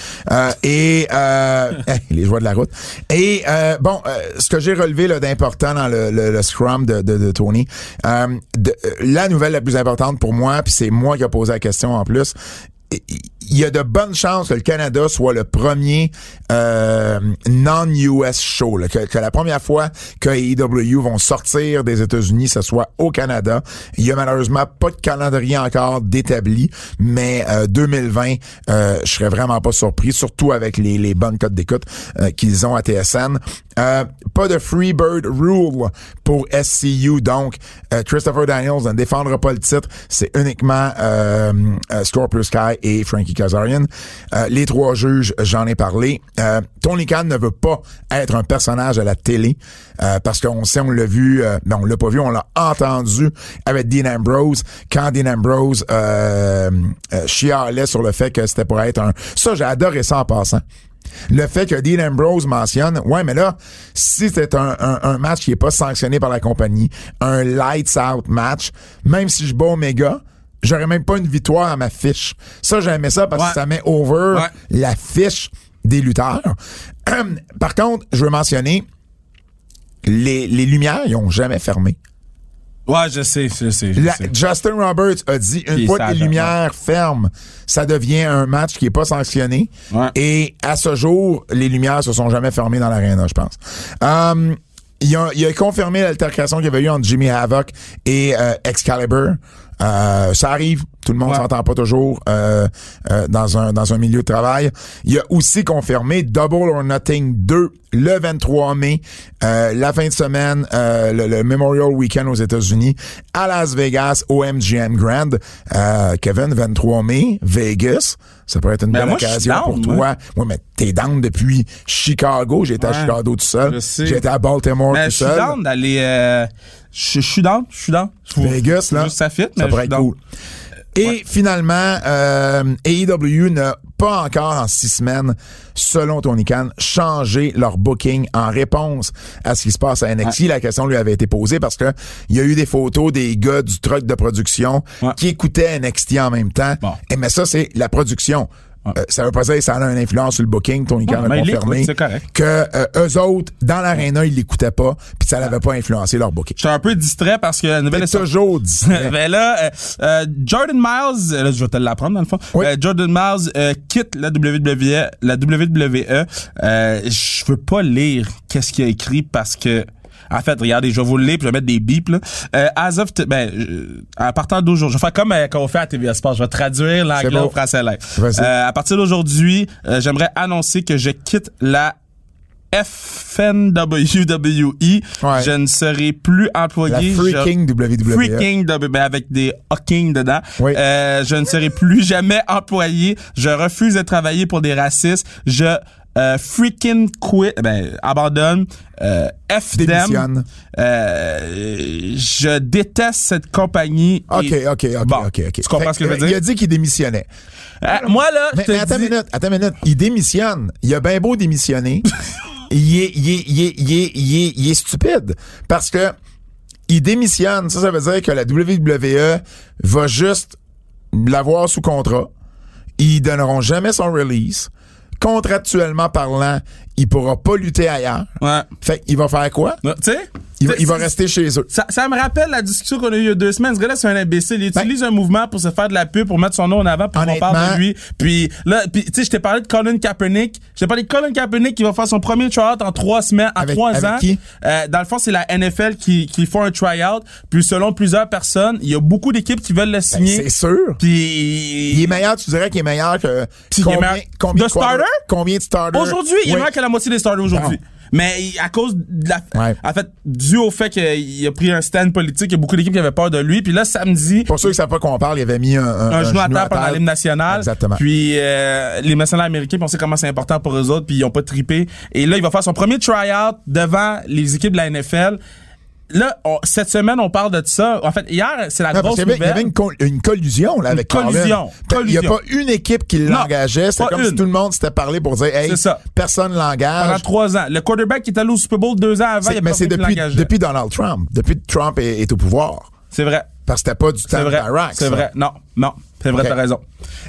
Les joies de la route. Et ce que j'ai relevé là, d'important dans le scrum de Tony, la nouvelle la plus importante pour moi, puis c'est moi qui ai posé la question en plus, il y a de bonnes chances que le Canada soit le premier non-US show, là, que la première fois que AEW vont sortir des États-Unis, ce soit au Canada. Il y a malheureusement pas de calendrier encore d'établi, mais 2020, je serais vraiment pas surpris, surtout avec les bonnes cotes d'écoute qu'ils ont à TSN. Pas de Freebird Rule pour SCU, donc Christopher Daniels ne défendra pas le titre, c'est uniquement Scorpio Sky et Frankie Kazarian. Les 3 juges, j'en ai parlé. Tony Khan ne veut pas être un personnage à la télé parce qu'on sait, on l'a vu, on l'a pas vu, on l'a entendu avec Dean Ambrose quand Dean Ambrose chialait sur le fait que c'était pour être un... Ça, j'ai adoré ça en passant. Le fait que Dean Ambrose mentionne, ouais, mais là, si c'est un match qui est pas sanctionné par la compagnie, un lights out match, même si je bats Omega, j'aurais même pas une victoire à ma fiche. Ça, j'aimais ça parce que ça met over la fiche des lutteurs. Par contre, je veux mentionner, les lumières, ils ont jamais fermé. Ouais, je sais. Justin Roberts a dit, une fois que les lumières ferment, ça devient un match qui est pas sanctionné. Ouais. Et à ce jour, les lumières se sont jamais fermées dans l'aréna, je pense. Il a confirmé l'altercation qu'il y avait eu entre Jimmy Havoc et Excalibur. Ça arrive, tout le monde s'entend pas toujours dans un milieu de travail. Il a aussi confirmé Double or Nothing 2 le 23 mai, la fin de semaine, le Memorial Weekend aux États-Unis, à Las Vegas, au MGM Grand. Kevin, 23 mai, Vegas. Ça pourrait être une belle occasion pour toi. Ouais, mais t'es down depuis Chicago. J'ai été à Chicago tout seul. J'ai été à Baltimore tout seul. Je suis down d'aller... Je suis down. Vegas, là. Juste ça fit, ça pourrait être cool. Et finalement, AEW n'a pas encore en 6 semaines, selon Tony Khan, changé leur booking en réponse à ce qui se passe à NXT. La question lui avait été posée parce que il y a eu des photos des gars du truck de production qui écoutaient NXT en même temps. Bon. Mais ça, c'est la production. Ça veut pas dire que ça a une influence sur le booking. Tony Khan a confirmé que eux autres, dans l'aréna, ils l'écoutaient pas, puis ça n'avait pas influencé leur booking. Je suis un peu distrait parce que la nouvelle est toujours distrait. Ben là, Jordan Miles, là, je vais te l'apprendre dans le fond. Oui. Jordan Miles quitte la WWE. Je veux pas lire qu'est-ce qu'il a écrit parce que en fait, regardez, je vais vous le lire puis je vais mettre des bips, là. À partir d'aujourd'hui, je vais faire comme quand on fait à TVA Sport, je vais traduire l'anglais au français live. À partir d'aujourd'hui, j'aimerais annoncer que je quitte la FNWWE. Je ne serai plus employé. La freaking WWE. Freaking WWE, avec des hawking dedans. Oui. Je ne serai plus jamais employé. Je refuse de travailler pour des racistes. Je freaking quit, abandonne, F them. Je déteste cette compagnie. OK. Tu comprends ce que je veux dire? Il a dit qu'il démissionnait. Moi, là, attends une minute. Il démissionne. Il a bien beau démissionner. il est stupide. Parce que il démissionne. Ça veut dire que la WWE va juste l'avoir sous contrat. Ils donneront jamais son release. Contractuellement parlant, il pourra pas lutter ailleurs. Ouais. Fait qu'il va faire quoi? Tu sais? Il va rester chez eux. Ça me rappelle la discussion qu'on a eue il y a 2 semaines. Ce gars-là, c'est un imbécile. Il utilise un mouvement pour se faire de la pub, pour mettre son nom en avant, pour qu'on parle de lui. Puis là, tu sais, je t'ai parlé de Colin Kaepernick. Qui va faire son premier tryout en 3 semaines, en 3 ans. Qui? Dans le fond, c'est la NFL qui font un tryout. Puis selon plusieurs personnes, il y a beaucoup d'équipes qui veulent le signer. C'est sûr. Puis il est meilleur, tu dirais qu'il est meilleur que combien de starters? Combien de starters? Aujourd'hui, il est meilleur que la moitié des starters aujourd'hui. Mais à cause de en fait, dû au fait qu'il a pris un stand politique, il y a beaucoup d'équipes qui avaient peur de lui. Puis là, samedi... Pour ceux qui savent pas qu'on parle, il avait mis un genou à terre pendant l'hymne national. Exactement. Puis les mercenaires américains, on sait comment c'est important pour eux autres, puis ils ont pas trippé. Et là, il va faire son premier try-out devant les équipes de la NFL. Là, cette semaine, on parle de ça. En fait, hier, c'est la grosse nouvelle. Il y avait une collusion là, avec collusion. Il n'y a pas une équipe qui l'engageait. C'est comme si tout le monde s'était parlé pour dire, hey, personne l'engage. Pendant 3 ans. Le quarterback qui est allé au Super Bowl 2 ans avant, il y a pas c'est depuis Donald Trump. Depuis que Trump est au pouvoir. C'est vrai. Parce que c'était pas du temps de Barack. C'est vrai. Non. C'est vrai, t'as raison.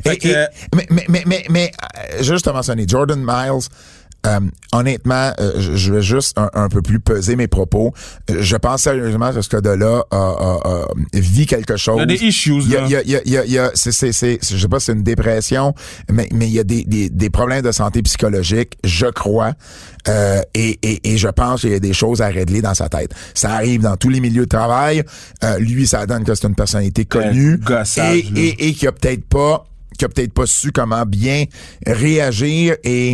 Mais juste à mentionner, Jordan Miles... honnêtement, je vais juste un peu plus peser mes propos. Je pense sérieusement que ce gars-là vit quelque chose. Il y a des issues. Il y a je sais pas si c'est une dépression, mais il y a des problèmes de santé psychologique, je crois. Et je pense qu'il y a des choses à régler dans sa tête. Ça arrive dans tous les milieux de travail. Lui, ça donne que c'est une personnalité connue et qui a peut-être pas su comment bien réagir et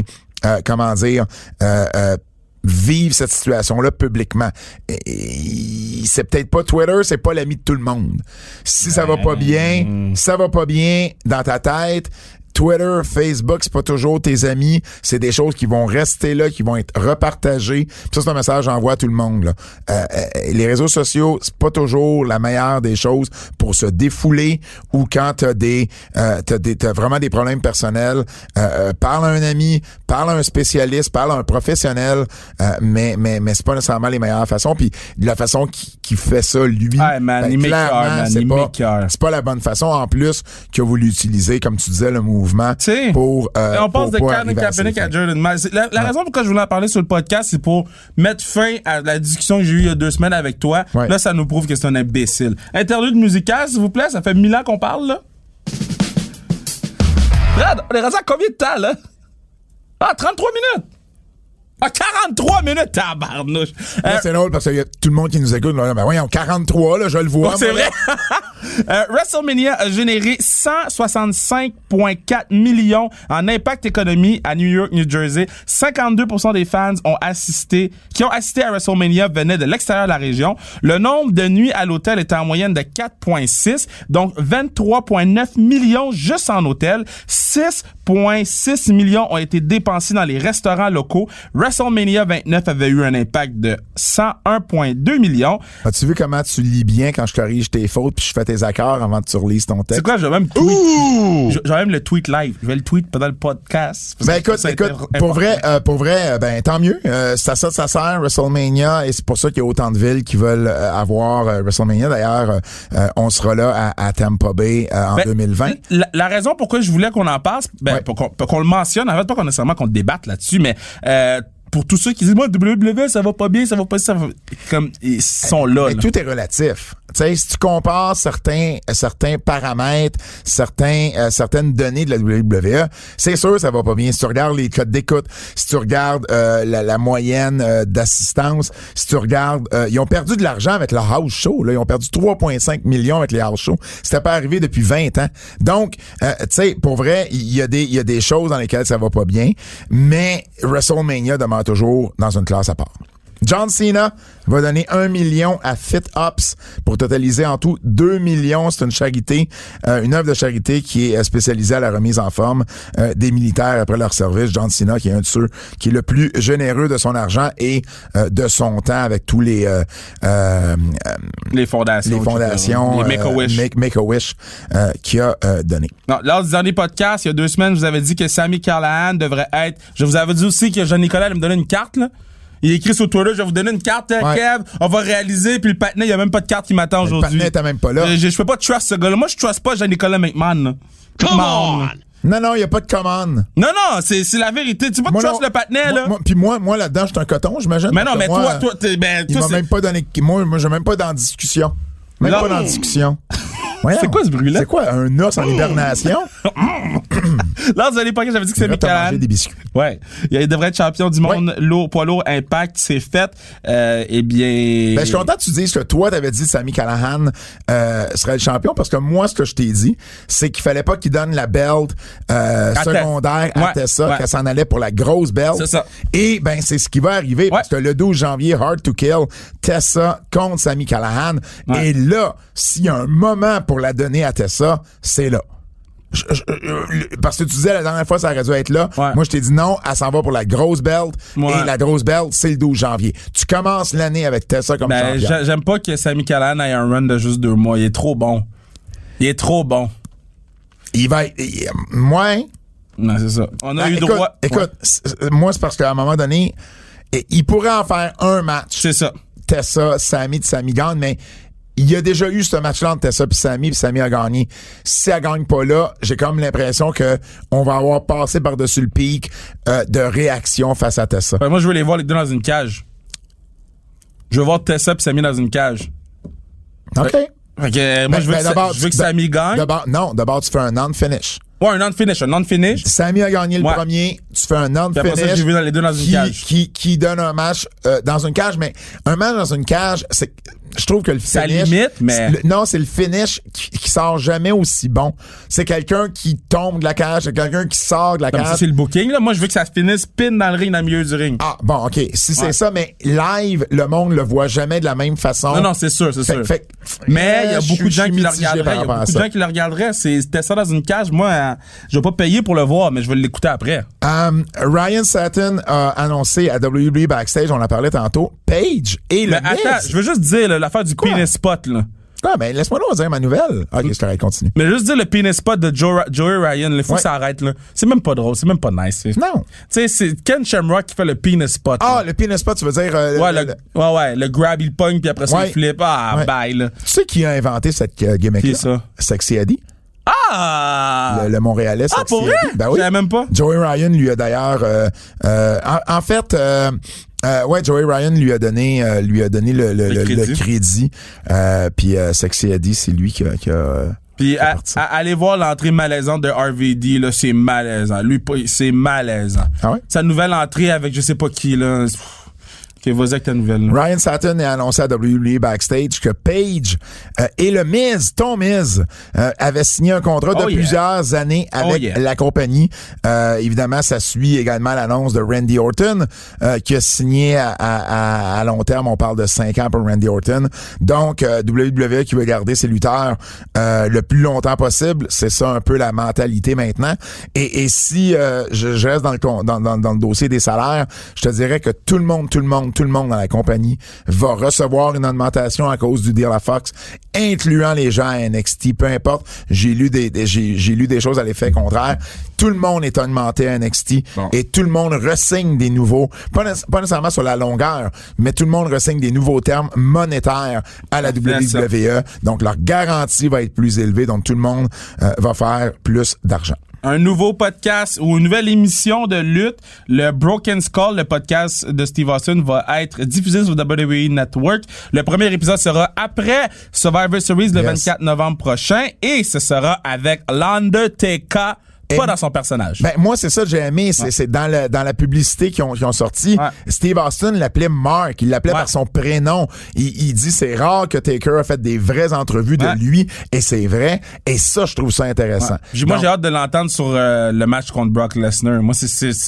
vivre cette situation-là publiquement. C'est peut-être pas Twitter, c'est pas l'ami de tout le monde. Si ça va pas bien dans ta tête, Twitter, Facebook, c'est pas toujours tes amis, c'est des choses qui vont rester là, qui vont être repartagées. Puis ça, c'est un message que j'envoie à tout le monde, là. Les réseaux sociaux, c'est pas toujours la meilleure des choses pour se défouler ou quand t'as vraiment des problèmes personnels. Parle à un ami, parle à un spécialiste, parle à un professionnel, mais c'est pas nécessairement les meilleures façons. Puis la façon qui fait ça, lui, clairement, c'est pas la bonne façon. En plus, qu'il a voulu utiliser, comme tu disais, le mouvement mouvement T'sais, pour on passe de pas Colin arriver à ces Kaepernick à fins. Jordan Miles. La raison pourquoi je voulais en parler sur le podcast, c'est pour mettre fin à la discussion que j'ai eue il y a 2 semaines avec toi. Ouais. Là, ça nous prouve que c'est un imbécile. Interlude musical, s'il vous plaît. Ça fait 1000 ans qu'on parle, là. Brad, on est rendu à combien de temps, là? 33 minutes! 43 minutes, tabarnouche! Là, c'est drôle parce qu'il y a tout le monde qui nous écoute. Là, ben voyons, 43, là, je le vois. C'est moi, vrai. WrestleMania a généré 165,4 millions en impact économie à New York, New Jersey. 52% des fans qui ont assisté à WrestleMania venaient de l'extérieur de la région. Le nombre de nuits à l'hôtel était en moyenne de 4,6, donc 23,9 millions juste en hôtel. 6,6 millions ont été dépensés dans les restaurants locaux. WrestleMania 29 avait eu un impact de 101,2 millions. As-tu vu comment tu lis bien quand je corrige tes fautes puis je fais tes accords avant que tu relises ton texte? C'est quoi, je vais même tweet. Je vais même le tweet live. Je vais le tweet pendant le podcast. Ben écoute, pour vrai, ben tant mieux. Ça sert WrestleMania et c'est pour ça qu'il y a autant de villes qui veulent avoir WrestleMania. D'ailleurs, on sera là à Tampa Bay en 2020. La raison pourquoi je voulais qu'on en passe, pour qu'on le mentionne, en fait, pas qu'on nécessairement qu'on débatte là-dessus, mais pour tous ceux qui disent moi WWE ça va pas bien, ça va pas, ça va... comme ils sont là. Mais tout est relatif. Tu sais, si tu compares certains paramètres, certaines données de la WWE, c'est sûr ça va pas bien. Si tu regardes les codes d'écoute, si tu regardes la moyenne d'assistance, si tu regardes, ils ont perdu de l'argent avec le house show. Là, ils ont perdu 3,5 millions avec les house shows. C'était pas arrivé depuis 20 ans. Donc, tu sais, pour vrai, il y a des choses dans lesquelles ça va pas bien, mais WrestleMania demeure toujours dans une classe à part. John Cena va donner 1 million à FitOps pour totaliser en tout 2 millions. C'est une charité, une œuvre de charité qui est spécialisée à la remise en forme des militaires après leur service. John Cena, qui est un de ceux qui est le plus généreux de son argent et de son temps avec tous les fondations, les Make-A-Wish. Make-A-Wish qui a donné. Non, lors du dernier podcast, il y a 2 semaines, je vous avais dit que Sami Callihan devrait être... Je vous avais dit aussi que Jean-Nicolas allait me donner une carte, là. Il écrit sur Twitter, je vais vous donner une carte, Kev, on va réaliser, puis le patinet, il y a même pas de carte qui m'attend aujourd'hui. Le patinet était même pas là. Je peux pas trust ce gars-là. Moi, je trust pas Jean-Nicolas McMahon, là. Come on! Non, il y a pas de commande. Non, c'est la vérité. Tu peux pas trust le patinet, là. Moi, là-dedans, je suis un coton, j'imagine. Mais non, mais moi, toi, il m'a même pas donné... Moi, j'ai même pas dans la discussion. Même pas dans la discussion. Voyons. C'est quoi ce bruit-là? C'est quoi, un os en hibernation? Là, vous allez pas que j'avais dit que c'est Callihan. Des biscuits. Ouais. Il devrait être champion du monde poids lourd Impact. C'est fait. Eh bien... Ben, je suis content que tu dises que toi, t'avais dit que Sami Callihan serait le champion parce que moi, ce que je t'ai dit, c'est qu'il fallait pas qu'il donne la belt secondaire à Tessa, qu'elle s'en allait pour la grosse belt. C'est ça. Et ben, c'est ce qui va arriver parce que le 12 janvier, Hard to Kill, Tessa contre Sami Callihan. Et là, s'il y a un moment pour la donner à Tessa, c'est là. Parce que tu disais la dernière fois ça aurait dû être là. Moi je t'ai dit non, elle s'en va pour la grosse belt et la grosse belt c'est le 12 janvier. Tu commences l'année avec Tessa comme champion. J'aime pas que Sami Callihan ait un run de juste 2 mois. Il est trop bon. Il va être... Moi... Non, c'est ça. On a eu droit... Écoute, moi c'est parce qu'à un moment donné, il pourrait en faire un match. C'est ça. Tessa, Sami gagne, mais il y a déjà eu ce match-là entre Tessa puis Sami a gagné. Si elle gagne pas là, j'ai comme l'impression que on va avoir passé par-dessus le pic de réaction face à Tessa. Moi, je veux les voir les deux dans une cage. Je veux voir Tessa puis Sami dans une cage. OK. Moi, je veux que Sami gagne. D'abord, tu fais un non-finish. Ouais, un non-finish. Sami a gagné le premier. Tu fais un non-finish. Après ça, j'ai vu dans les deux dans une cage. Qui donne un match dans une cage, mais un match dans une cage, c'est... Je trouve que le finish... Ça limite, mais... c'est le finish qui sort jamais aussi bon. C'est quelqu'un qui tombe de la cage, c'est quelqu'un qui sort de la cage. Ça, c'est le booking, là. Moi, je veux que ça se finisse pin dans le ring, dans le milieu du ring. Ah, bon, OK. Si c'est ça, mais live, le monde le voit jamais de la même façon. Non, c'est sûr. Mais il y a beaucoup de gens qui le regarderaient. C'était ça dans une cage. Moi, je vais pas payer pour le voir, mais je vais l'écouter après. Ryan Satin a annoncé à WWE Backstage, on en parlait tantôt, Paige et le Miz. Attends, je veux juste dire l'affaire du penis spot, là. Ah, ben, laisse-moi donc dire ma nouvelle. OK, c'est correct, continue. Mais juste dire le penis spot de Joey Ryan, il faut que ça arrête, là. C'est même pas drôle, c'est même pas nice. Non. Tu sais, c'est Ken Shamrock qui fait le penis spot. Ah, le penis spot, tu veux dire... le grab, il pogne, puis après ça, il flippe. Bye, là. Tu sais qui a inventé cette gimmick-là? Qui est ça? Sexy Eddie. Ah! Le Montréalais. Ah, pour vrai? Ben oui. Je savais même pas. Joey Ryan lui a d'ailleurs... en fait... Joey Ryan lui a donné le crédit. Puis Sexy Eddie, c'est lui qui a Puis allez voir l'entrée malaisante de RVD, là, c'est malaisant. Lui, c'est malaisant. Ah ouais? Sa nouvelle entrée avec je sais pas qui, là. Ok, vas-y avec ta nouvelle. Là. Ryan Satin a annoncé à WWE Backstage que Paige et le Miz, Tom Miz, avaient signé un contrat de plusieurs années avec la compagnie. Évidemment, ça suit également l'annonce de Randy Orton, qui a signé à long terme. On parle de 5 ans pour Randy Orton. Donc, WWE qui veut garder ses lutteurs le plus longtemps possible. C'est ça un peu la mentalité maintenant. Et si je reste dans le dossier des salaires, je te dirais que tout le monde dans la compagnie va recevoir une augmentation à cause du deal à Fox, incluant les gens à NXT, peu importe. J'ai lu des choses à l'effet contraire. Tout le monde est augmenté à NXT et tout le monde ressigne des nouveaux, pas nécessairement sur la longueur, mais tout le monde ressigne des nouveaux termes monétaires à la WWE. Donc, leur garantie va être plus élevée. Donc, tout le monde va faire plus d'argent. Un nouveau podcast ou une nouvelle émission de lutte, le Broken Skull, le podcast de Steve Austin, va être diffusé sur WWE Network. Le premier épisode sera après Survivor Series le 24 novembre prochain et ce sera avec l'Undertaker. Pas dans son personnage. Ben, moi, c'est ça que j'ai aimé. C'est dans la publicité qu'ils ont sorti. Ouais. Steve Austin l'appelait Mark. Il l'appelait par son prénom. Il dit c'est rare que Taker a fait des vraies entrevues de lui. Et c'est vrai. Et ça, je trouve ça intéressant. Ouais. Moi, j'ai hâte de l'entendre sur le match contre Brock Lesnar. Moi,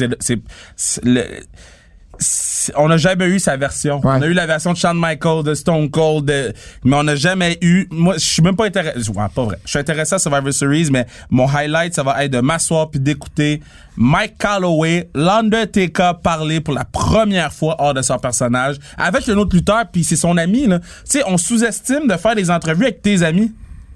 on n'a jamais eu sa version. Ouais. On a eu la version de Shawn Michaels, de Stone Cold, mais on n'a jamais eu... Moi, je suis même pas intéressé... Ouais, pas vrai. Je suis intéressé à Survivor Series, mais mon highlight, ça va être de m'asseoir puis d'écouter Mike Calloway, l'Undertaker, parler pour la première fois hors de son personnage avec un autre lutteur, puis c'est son ami, là. Tu sais, on sous-estime de faire des entrevues avec tes amis.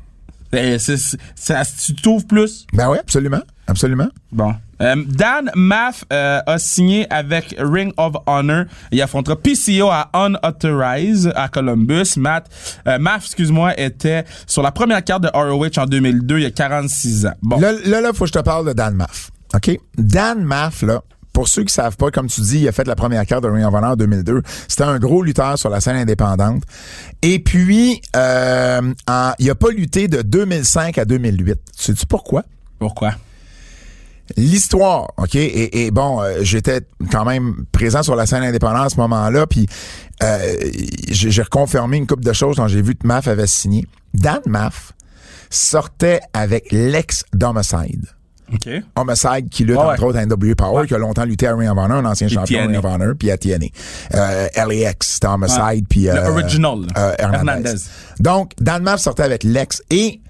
Tu t'ouvres plus. Ben oui, absolument. Absolument. Bon. Dan Maff a signé avec Ring of Honor. Il affrontera PCO à Unauthorized à Columbus. Maff, était sur la première carte de ROH en 2002, il y a 46 ans. Bon. Là, faut que je te parle de Dan Maff. OK? Dan Maff, là, pour ceux qui savent pas, comme tu dis, il a fait la première carte de Ring of Honor en 2002. C'était un gros lutteur sur la scène indépendante. Et puis, il a pas lutté de 2005 à 2008. Sais-tu pourquoi? Pourquoi? L'histoire, OK? Et bon, j'étais quand même présent sur la scène indépendante à ce moment-là, puis j'ai reconfirmé une couple de choses quand j'ai vu que Maff avait signé. Dan Maff sortait avec l'ex d'Homicide. OK. Homicide qui lutte entre autres à NW Power, qui a longtemps lutté à Ring of Honor, un ancien champion de Ring of Honor, puis à TNA. LAX, c'était Homicide, puis... le original. Hernandez. Donc, Dan Maff sortait avec l'ex et...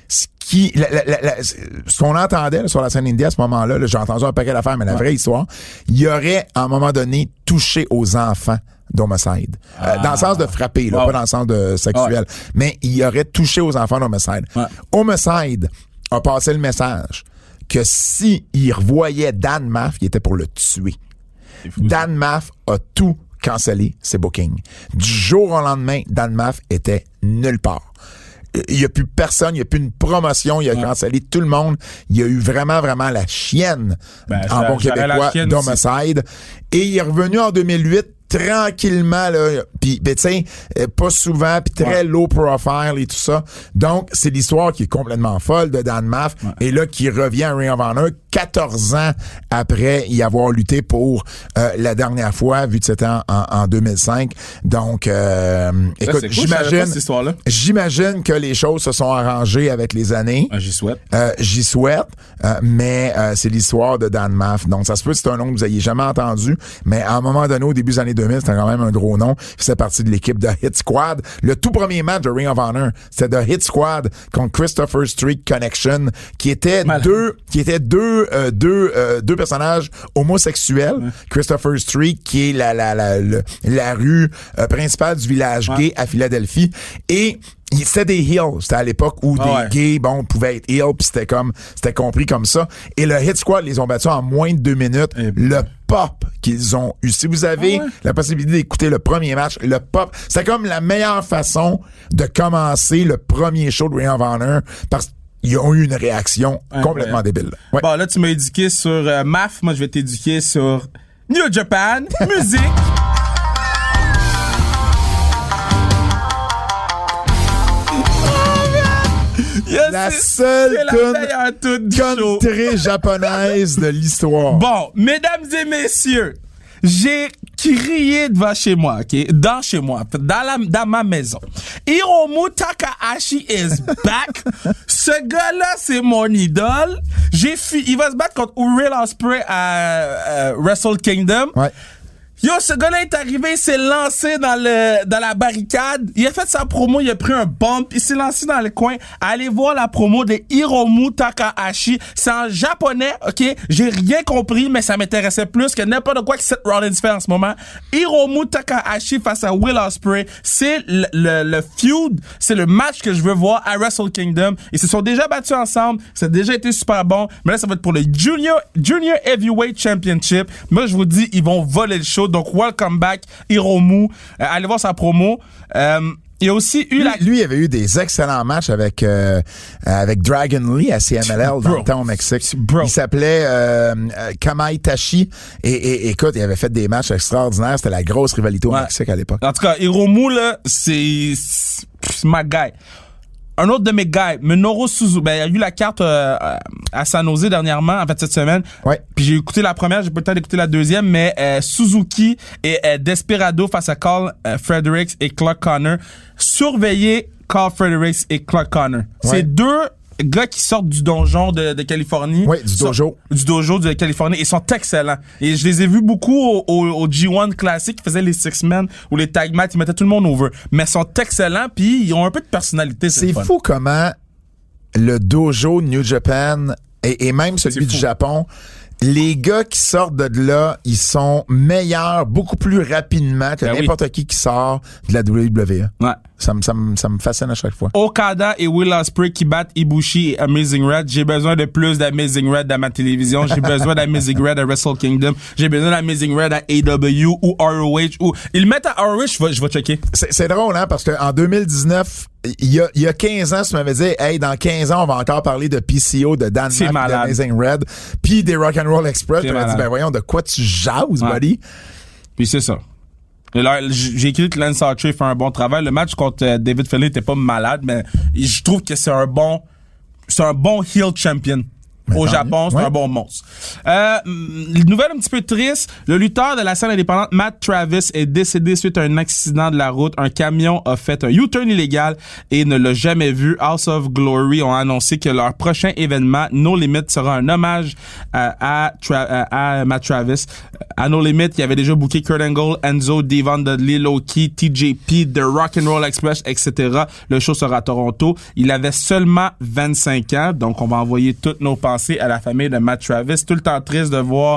Ce qu'on entendait là, sur la scène indie à ce moment-là, j'ai entendu un paquet d'affaires, mais la vraie histoire, il aurait, à un moment donné, touché aux enfants d'Homicide. Dans le sens de frapper, là, pas dans le sens de sexuel. Mais il aurait touché aux enfants d'Homicide. Homicide a passé le message que si il revoyait Dan Maff, il était pour le tuer. Dan Maff a tout cancellé ses bookings. Du jour au lendemain, Dan Maff était nulle part. Il n'y a plus personne, il n'y a plus une promotion, il a cancellé tout le monde. Il y a eu vraiment la chienne, en bon québécois, d'Homicide. Et il est revenu en 2008, tranquillement, là, puis tu sais, pas souvent, puis très low profile et tout ça. Donc, c'est l'histoire qui est complètement folle de Dan Maff, et là, qui revient à Ring of Honor 14 ans après y avoir lutté pour la dernière fois, vu que c'était en 2005. Donc, écoute, j'imagine que les choses se sont arrangées avec les années. J'y souhaite, mais c'est l'histoire de Dan Maff. Donc, ça se peut que c'est un nom que vous n'ayez jamais entendu, mais à un moment donné, au début des années 2000, c'était quand même un gros nom. Il faisait partie de l'équipe de Hit Squad. Le tout premier match de Ring of Honor, c'était de Hit Squad contre Christopher Street Connection, qui était deux personnages homosexuels. Christopher Street, qui est la rue principale du village gay à Philadelphie, et c'était des heels. C'était à l'époque où des gays, pouvaient être heels, puis c'était compris comme ça. Et le Hit Squad les ont battus en moins de 2 minutes. Le pop qu'ils ont eu. Si vous avez la possibilité d'écouter le premier match, le pop, c'était comme la meilleure façon de commencer le premier show de Ring of Honor, parce que ils ont eu une réaction complètement débile. Ouais. Bon, là, tu m'as éduqué sur MAF. Moi, je vais t'éduquer sur New Japan, musique. Yes, La seule tune country japonaise de l'histoire. Bon, mesdames et messieurs, j'ai crié devant chez moi, OK? Dans chez moi, dans ma maison. Hiromu Takahashi is back. Ce gars-là, c'est mon idole. Il va se battre contre Will Ospreay à Wrestle Kingdom. Ouais. Yo, ce gars-là est arrivé, il s'est lancé dans la barricade. Il a fait sa promo, il a pris un bump, il s'est lancé dans le coin. Allez voir la promo de Hiromu Takahashi. C'est en japonais, OK? J'ai rien compris, mais ça m'intéressait plus que n'importe quoi que Seth Rollins fait en ce moment. Hiromu Takahashi face à Will Ospreay. C'est le feud, c'est le match que je veux voir à Wrestle Kingdom. Ils se sont déjà battus ensemble, ça a déjà été super bon. Mais là, ça va être pour le Junior Heavyweight Championship. Moi, je vous dis, ils vont voler le show. Donc, welcome back, Hiromu. Allez voir sa promo. Il y a aussi eu Lui, il avait eu des excellents matchs avec Dragon Lee à CMLL dans le temps au Mexique. Il s'appelait Kamai Tachi. Et écoute, il avait fait des matchs extraordinaires. C'était la grosse rivalité au Mexique à l'époque. En tout cas, Hiromu, là, c'est ma guy. Un autre de mes gars, Minoru Suzuki, il y a eu la carte à San Jose dernièrement, en fait, cette semaine. Ouais. Puis j'ai écouté la première, j'ai pas le temps d'écouter la deuxième, mais Suzuki et Desperado face à Carl Fredericks et Clark Connor. Surveillez Carl Fredericks et Clark Connor. Ouais. C'est deux gars qui sortent du donjon de Californie. Oui, du dojo. Du dojo de Californie. Ils sont excellents. Et je les ai vus beaucoup au G1 classique. Ils faisaient les six-men ou les tag match. Ils mettaient tout le monde over. Mais ils sont excellents puis ils ont un peu de personnalité. C'est fou comment le dojo de New Japan et même celui du Japon, les gars qui sortent de là, ils sont meilleurs beaucoup plus rapidement que n'importe qui sort de la WWE. Ouais. Ça me fascine à chaque fois. Okada et Will Ospreay qui battent Ibushi et Amazing Red. J'ai besoin de plus d'Amazing Red dans ma télévision. J'ai besoin d'Amazing Red à Wrestle Kingdom. J'ai besoin d'Amazing Red à AEW ou ROH. Ou ils le mettent à ROH, je vais checker. C'est drôle, hein, parce qu'en 2019, il y a 15 ans, tu m'avais dit, hey, dans 15 ans, on va encore parler de PCO, de Dan Mack, d'Amazing Red, puis des Rock'n'Roll Express. Tu m'avais dit, ben voyons, de quoi tu jases, buddy? Puis c'est ça. Là, j'ai écrit que Lance Archer fait un bon travail. Le match contre David Finlay était pas malade, mais je trouve que c'est un bon heel champion. Au Japon, c'est un bon monstre. Une nouvelle un petit peu triste. Le lutteur de la scène indépendante, Matt Travis, est décédé suite à un accident de la route. Un camion a fait un U-turn illégal et ne l'a jamais vu. House of Glory ont annoncé que leur prochain événement, No Limit, sera un hommage à Matt Travis. À No Limit, il y avait déjà booké Kurt Angle, Enzo, Devon Dudley, Low-Key, TJP, The Rock'n'Roll Express, etc. Le show sera à Toronto. Il avait seulement 25 ans, donc on va envoyer toutes nos pensées à la famille de Matt Travis. Tout le temps triste de voir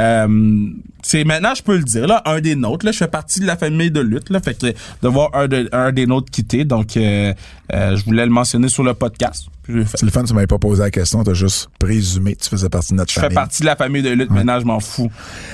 c'est maintenant je peux le dire là, un des nôtres là, je fais partie de la famille de lutte là, fait que de voir un des nôtres quitter, donc je voulais le mentionner sur le podcast. C'est le fun, tu m'avais pas posé la question, t'as juste présumé que tu faisais partie de notre famille. Je fais partie de la famille de lutte, maintenant je m'en fous.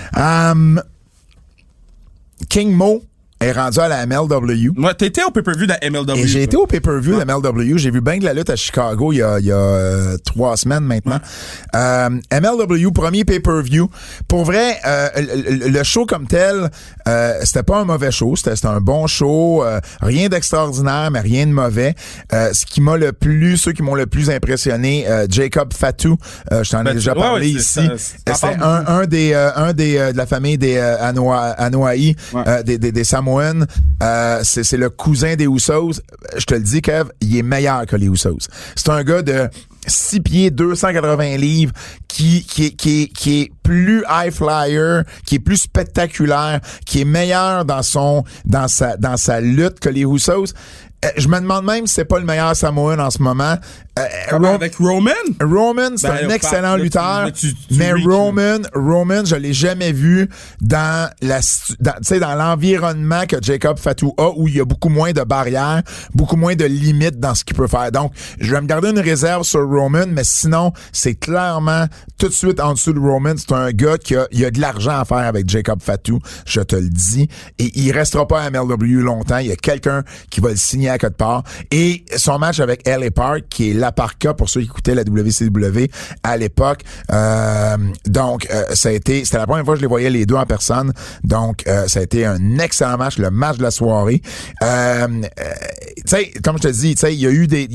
King Mo est rendu à la MLW. Ouais, t'étais au pay-per-view de la MLW. Et j'ai été au pay-per-view de la MLW. J'ai vu bien de la lutte à Chicago il y a 3 semaines maintenant. MLW, premier pay-per-view. Pour vrai, le show comme tel, c'était pas un mauvais show. C'était un bon show. Rien d'extraordinaire, mais rien de mauvais. Ceux qui m'ont le plus impressionné, Jacob Fatu. Je t'en ai déjà parlé ici. C'était un des de la famille des Anoa'i, des Samoans. C'est le cousin des Usos. Je te le dis, Kev, il est meilleur que les Usos. C'est un gars de 6 pieds, 280 livres, qui est plus high flyer, qui est plus spectaculaire, qui est meilleur dans sa lutte que les Usos. Je me demande même si c'est pas le meilleur Samoan en ce moment. Avec Roman? Roman, c'est un excellent lutteur. Mais Roman, je l'ai jamais vu dans l'environnement que Jacob Fatu a, où il y a beaucoup moins de barrières, beaucoup moins de limites dans ce qu'il peut faire. Donc, je vais me garder une réserve sur Roman, mais sinon, c'est clairement tout de suite en dessous de Roman. C'est un gars qui a de l'argent à faire avec Jacob Fatu, je te le dis. Et il restera pas à MLW longtemps. Il y a quelqu'un qui va le signer à quelque part. Et son match avec LA Park, qui est la parka pour ceux qui écoutaient la WCW à l'époque. Donc, c'était la première fois que je les voyais les deux en personne. Donc, ça a été un excellent match, le match de la soirée. Tu sais, comme je te dis, tu sais, il y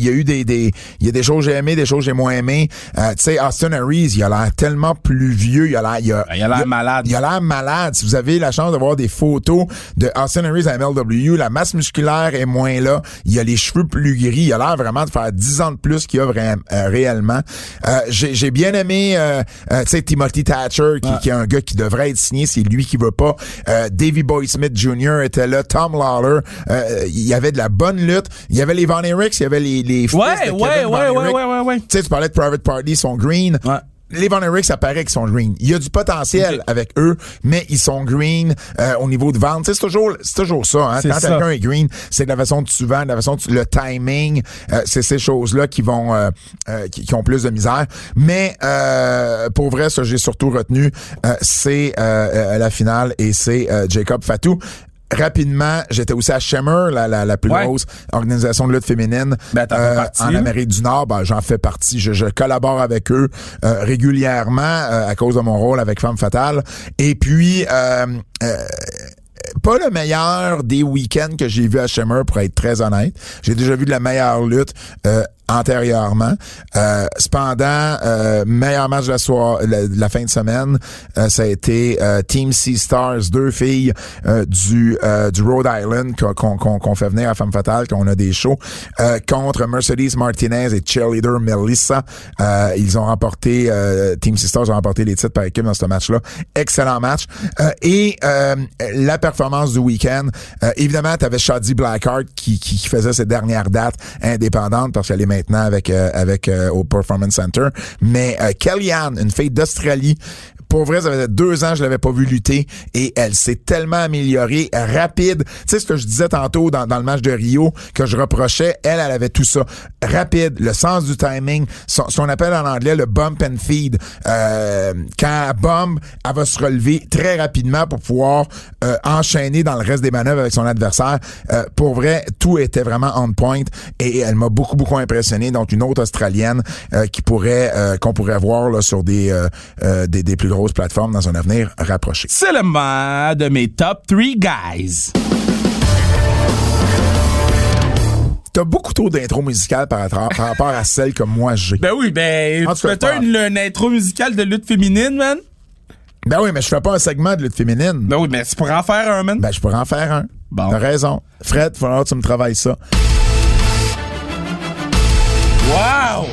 a des choses que j'ai aimées, des choses que j'ai moins aimées. Tu sais, Austin Aries, il a l'air tellement plus vieux, il a l'air malade. Il a l'air malade. Si vous avez la chance de voir des photos de Austin Aries à MLW, la masse musculaire est moins là. Il a les cheveux plus gris. Il a l'air vraiment de faire 10 ans de plus qu'il a réellement. J'ai bien aimé, tu sais, Timothy Thatcher, qui est un gars qui devrait être signé, c'est lui qui veut pas. Davey Boy Smith Jr. était là. Tom Lawler. Il y avait de la bonne lutte. Il y avait les Von Erichs, il y avait les fils de Kevin Von Erich. Tu sais, tu parlais de Private Party, ils sont green. Ouais. Les Von Erich, ça paraît qu'ils sont green. Il y a du potentiel avec eux, mais ils sont green au niveau de vente. C'est toujours ça. Hein? Quand quelqu'un est green, c'est de la façon dont tu vends, de la façon dont le timing, c'est ces choses-là qui vont qui ont plus de misère. Mais pour vrai, ça j'ai surtout retenu, c'est la finale et c'est Jacob Fatu. Rapidement, j'étais aussi à Shimmer, la plus grosse organisation de lutte féminine en Amérique du Nord. Ben, j'en fais partie. Je collabore avec eux régulièrement à cause de mon rôle avec Femme Fatale. Et puis, pas le meilleur des week-ends que j'ai vu à Shimmer, pour être très honnête. J'ai déjà vu de la meilleure lutte antérieurement. Cependant, meilleur match de la soirée, de la fin de semaine, ça a été Team Sea Stars, deux filles du Rhode Island qu'on fait venir à Femme Fatale, qu'on a des shows, contre Mercedes Martinez et cheerleader Melissa. Ils ont remporté, Team Sea Stars ont remporté les titres par équipe dans ce match-là. Excellent match. Et la performance du week-end, évidemment, t'avais Shadi Blackheart qui faisait ses dernières dates indépendantes parce qu'elle est maintenant avec au Performance Center. Mais Kellyanne, une fille d'Australie, pour vrai, ça faisait 2 ans que je l'avais pas vu lutter et elle s'est tellement améliorée, rapide. Tu sais ce que je disais tantôt dans le match de Rio que je reprochais, elle avait tout ça. Rapide, le sens du timing, ce qu'on appelle en anglais le bump and feed. Quand elle bombe, elle va se relever très rapidement pour pouvoir enchaîner dans le reste des manœuvres avec son adversaire. Pour vrai, tout était vraiment on point et elle m'a beaucoup impressionné. Donc une autre Australienne qu'on pourrait voir là sur des plus grosses plateformes dans un avenir rapproché. C'est le moment de mes top 3 guys. T'as beaucoup trop d'intro musicales par rapport à celle que moi j'ai. Ben oui, tu fais une intro musicale de lutte féminine, man? Ben oui, mais je fais pas un segment de lutte féminine. Ben oui, mais tu pourrais en faire un, man. Ben je pourrais en faire un. Bon. T'as raison. Fred, il va falloir que tu me travailles ça. Wow!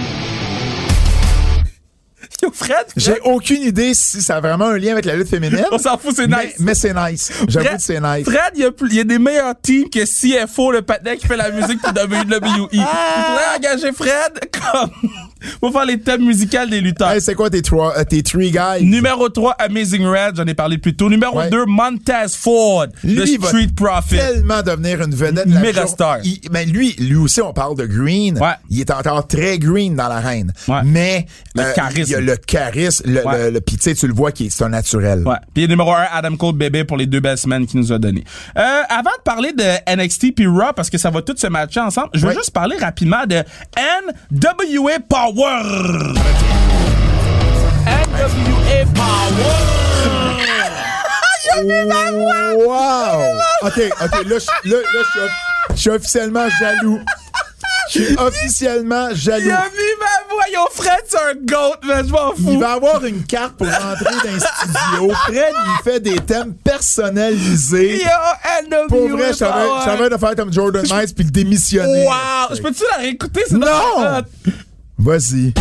Yo, Fred? J'ai aucune idée si ça a vraiment un lien avec la lutte féminine. On s'en fout, c'est nice. Mais c'est nice. J'avoue que c'est nice. Fred, il y a des meilleurs teams que CFO, le patinet qui fait la musique pour WWE. Il faudrait engager Fred comme... pour faire les thèmes musicaux des lutteurs. Hey, c'est quoi tes 3 guys? Numéro 3, Amazing Red, j'en ai parlé plus tôt. Numéro 2, Montez Ford, The Street Profit. Tellement devenir une vedette. Méga star. Mais lui aussi, on parle de green. Ouais. Il est encore très green dans l'arène. Ouais. Mais le charisme. Il y a le charisme. Puis tu sais, tu le vois, c'est un naturel. Ouais. Puis numéro 1, Adam Cole bébé pour les 2 belles semaines qu'il nous a donné. Avant de parler de NXT puis Raw, parce que ça va tout se matcher ensemble, je veux juste parler rapidement de NWA Power. NWA Power. J'ai mis ma voix. Wow. OK, là je suis officiellement jaloux. Je suis officiellement jaloux. Il a mis ma voix. Yo, Fred, c'est un goat, mais je m'en fous. Il va avoir une carte pour rentrer dans le studio. Fred, il fait des thèmes personnalisés. Yo, NWA pour vrai, je savais de faire comme Jordan Knights puis le démissionner. Wow. Je peux-tu la réécouter? Non! Vas-y.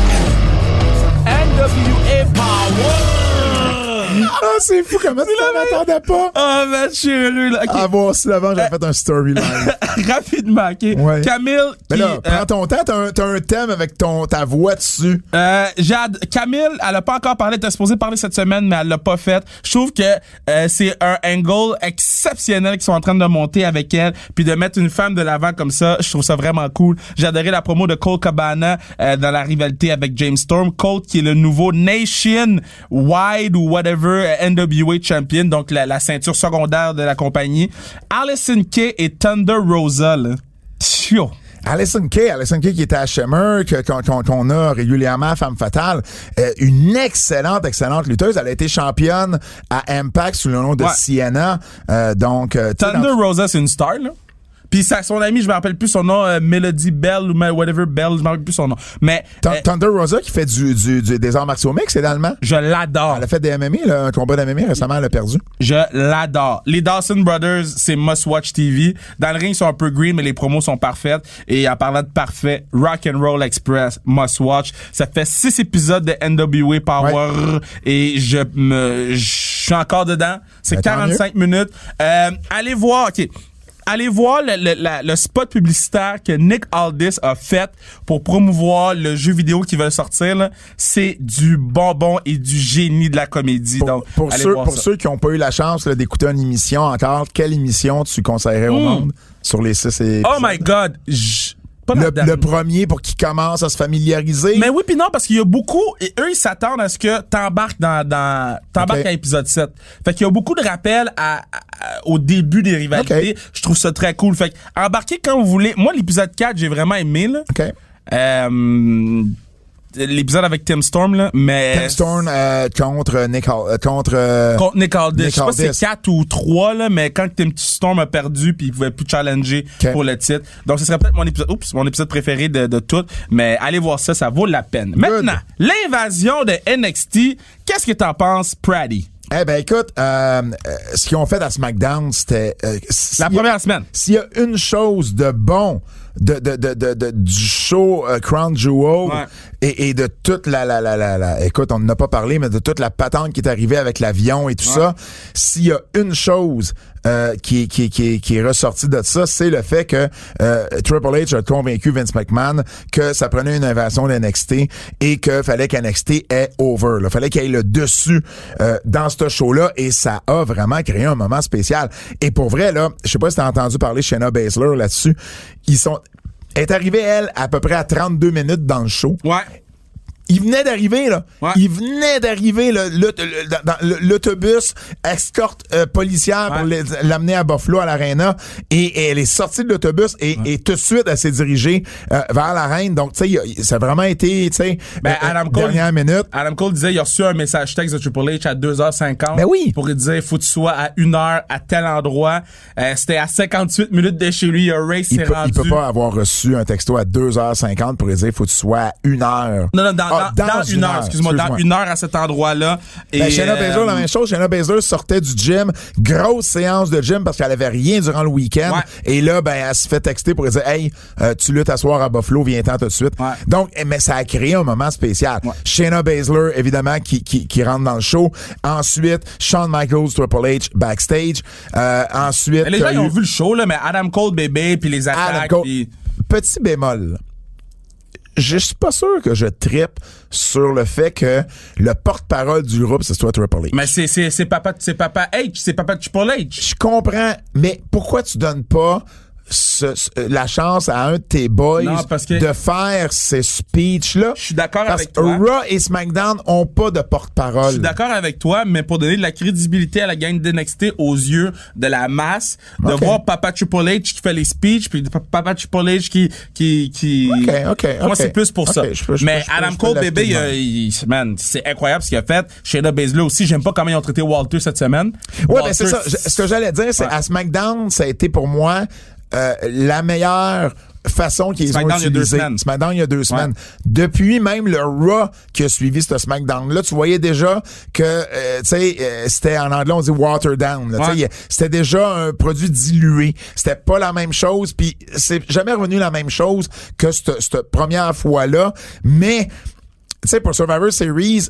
NWA Power. Ah, c'est fou, comment tu t'en attendais pas? Ah, ben, je suis heureux, là. Okay. À voir si l'avant, j'avais fait un storyline. Rapidement, OK? Ouais. Camille. Mais là, prends ton temps, t'as un thème avec ta voix dessus. Camille, elle a pas encore parlé, elle était supposée parler cette semaine, mais elle l'a pas fait. Je trouve que c'est un angle exceptionnel qu'ils sont en train de monter avec elle, puis de mettre une femme de l'avant comme ça, je trouve ça vraiment cool. J'ai adoré la promo de Colt Cabana dans la rivalité avec James Storm. Colt qui est le nouveau Nation Wide ou whatever NWA champion, donc la ceinture secondaire de la compagnie. Allison Kay et Thunder Rosa, là. Tchou. Alison Kay qui était à Shimmer, qu'on a régulièrement à Femme Fatale, une excellente lutteuse. Elle a été championne à Impact sous le nom de Sienna. Thunder Rosa, c'est une star, là. Puis son ami, je me rappelle plus son nom, Melody Bell ou whatever Bell, je me rappelle plus son nom. Mais Thunder Rosa qui fait des arts martiaux mix également. Je l'adore. Elle a fait des MMA, là, un combat d'MMA récemment, elle a perdu. Je l'adore. Les Dawson Brothers, c'est must watch TV. Dans le ring, ils sont un peu green, mais les promos sont parfaites. Et en parlant de parfait, Rock and Roll Express, must watch. Ça fait 6 épisodes de NWA Power et je suis encore dedans. C'est 45 minutes. Allez voir, allez voir le spot publicitaire que Nick Aldis a fait pour promouvoir le jeu vidéo qui va sortir, là. C'est du bonbon et du génie de la comédie. Donc, pour ceux qui n'ont pas eu la chance là, d'écouter une émission encore, quelle émission tu conseillerais au monde sur les 6 épisodes? Oh my God! Le premier pour qu'ils commencent à se familiariser. Mais oui puis non, parce qu'il y a beaucoup, et eux ils s'attendent à ce que t'embarques à l'épisode 7. Fait qu'il y a beaucoup de rappels au début des rivalités. Okay. Je trouve ça très cool. Fait embarquez quand vous voulez. Moi l'épisode 4 j'ai vraiment aimé, là. Okay. L'épisode avec Tim Storm, là, mais... Tim Storm contre Nick Aldis. Je sais pas si c'est 4 ou 3, là, mais quand Tim Storm a perdu puis il pouvait plus challenger pour le titre. Donc, ce serait peut-être mon épisode préféré de tout, mais allez voir ça vaut la peine. Maintenant, l'invasion de NXT, qu'est-ce que t'en penses, Praddy? Eh ben écoute, ce qu'ils ont fait à SmackDown, c'était... la première semaine. S'il y a une chose de bon du show Crown Jewel et de toute la écoute, on n'en a pas parlé, mais de toute la patente qui est arrivée avec l'avion et tout ça, s'il y a une chose qui est ressortie de ça, c'est le fait que Triple H a convaincu Vince McMahon que ça prenait une invasion de NXT et que fallait qu'NXT ait over. Là. Fallait qu'il y ait le dessus dans ce show-là et ça a vraiment créé un moment spécial. Et pour vrai, là, je sais pas si t'as entendu parler Shayna Baszler là-dessus, est arrivée, elle, à peu près à 32 minutes dans le show. Ouais. Il venait d'arriver, là. Ouais. Il venait d'arriver, là, dans l'autobus, escorte policière pour l'amener à Buffalo, à l'Arena. Et elle est sortie de l'autobus et tout de suite, elle s'est dirigée vers l'arène. Donc, tu sais, ça a vraiment été, tu sais, dernière minute. Adam Cole disait, il a reçu un message texte de Triple H à 2h50. Ben oui. Pour lui dire, faut que tu sois à 1h à tel endroit. C'était à 58 minutes de chez lui. Ray s'est rendu. Il peut pas avoir reçu un texto à 2h50 pour lui dire, faut que tu sois à 1h. Non, dans une heure, excuse-moi, dans une heure à cet endroit-là. Et Shayna Baszler, la même chose. Shayna Baszler sortait du gym, grosse séance de gym parce qu'elle avait rien durant le week-end. Ouais. Et là, ben, elle se fait texter pour dire, hey, tu luttes à soir à Buffalo, viens-t'en tout de suite. Ouais. Donc, mais ça a créé un moment spécial. Ouais. Shayna Baszler, évidemment, qui rentre dans le show. Ensuite, Shawn Michaels, Triple H, backstage. Ensuite. Les gens, ils ont vu le show, là, mais Adam Cole, bébé, puis les attaques. Petit bémol. Je suis pas sûr que je trippe sur le fait que le porte-parole du groupe, c'est toi Triple H. Mais c'est Papa H, c'est Papa Triple H. Je comprends, mais pourquoi tu donnes pas la chance à un de tes boys de faire ces speeches-là? Je suis d'accord avec toi. Parce que Raw et SmackDown ont pas de porte-parole. Je suis d'accord avec toi, mais pour donner de la crédibilité à la gang d'NXT aux yeux de la masse, de voir Papa Triple H qui fait les speeches, puis Papa Triple H qui... OK. Moi, c'est plus pour ça. Mais Adam Cole, bébé, man, c'est incroyable ce qu'il a fait. Shayna Baszler aussi, j'aime pas comment ils ont traité Walter cette semaine. Ouais, mais c'est ça. Ce que j'allais dire, c'est à SmackDown, ça a été pour moi la meilleure façon qu'ils ont utilisé. SmackDown il y a 2 semaines. Depuis même le Raw qui a suivi ce SmackDown-là, tu voyais déjà que, tu sais, c'était en anglais, on dit water down. C'était déjà un produit dilué. C'était pas la même chose, puis c'est jamais revenu la même chose que cette première fois-là. Mais, tu sais, pour Survivor Series,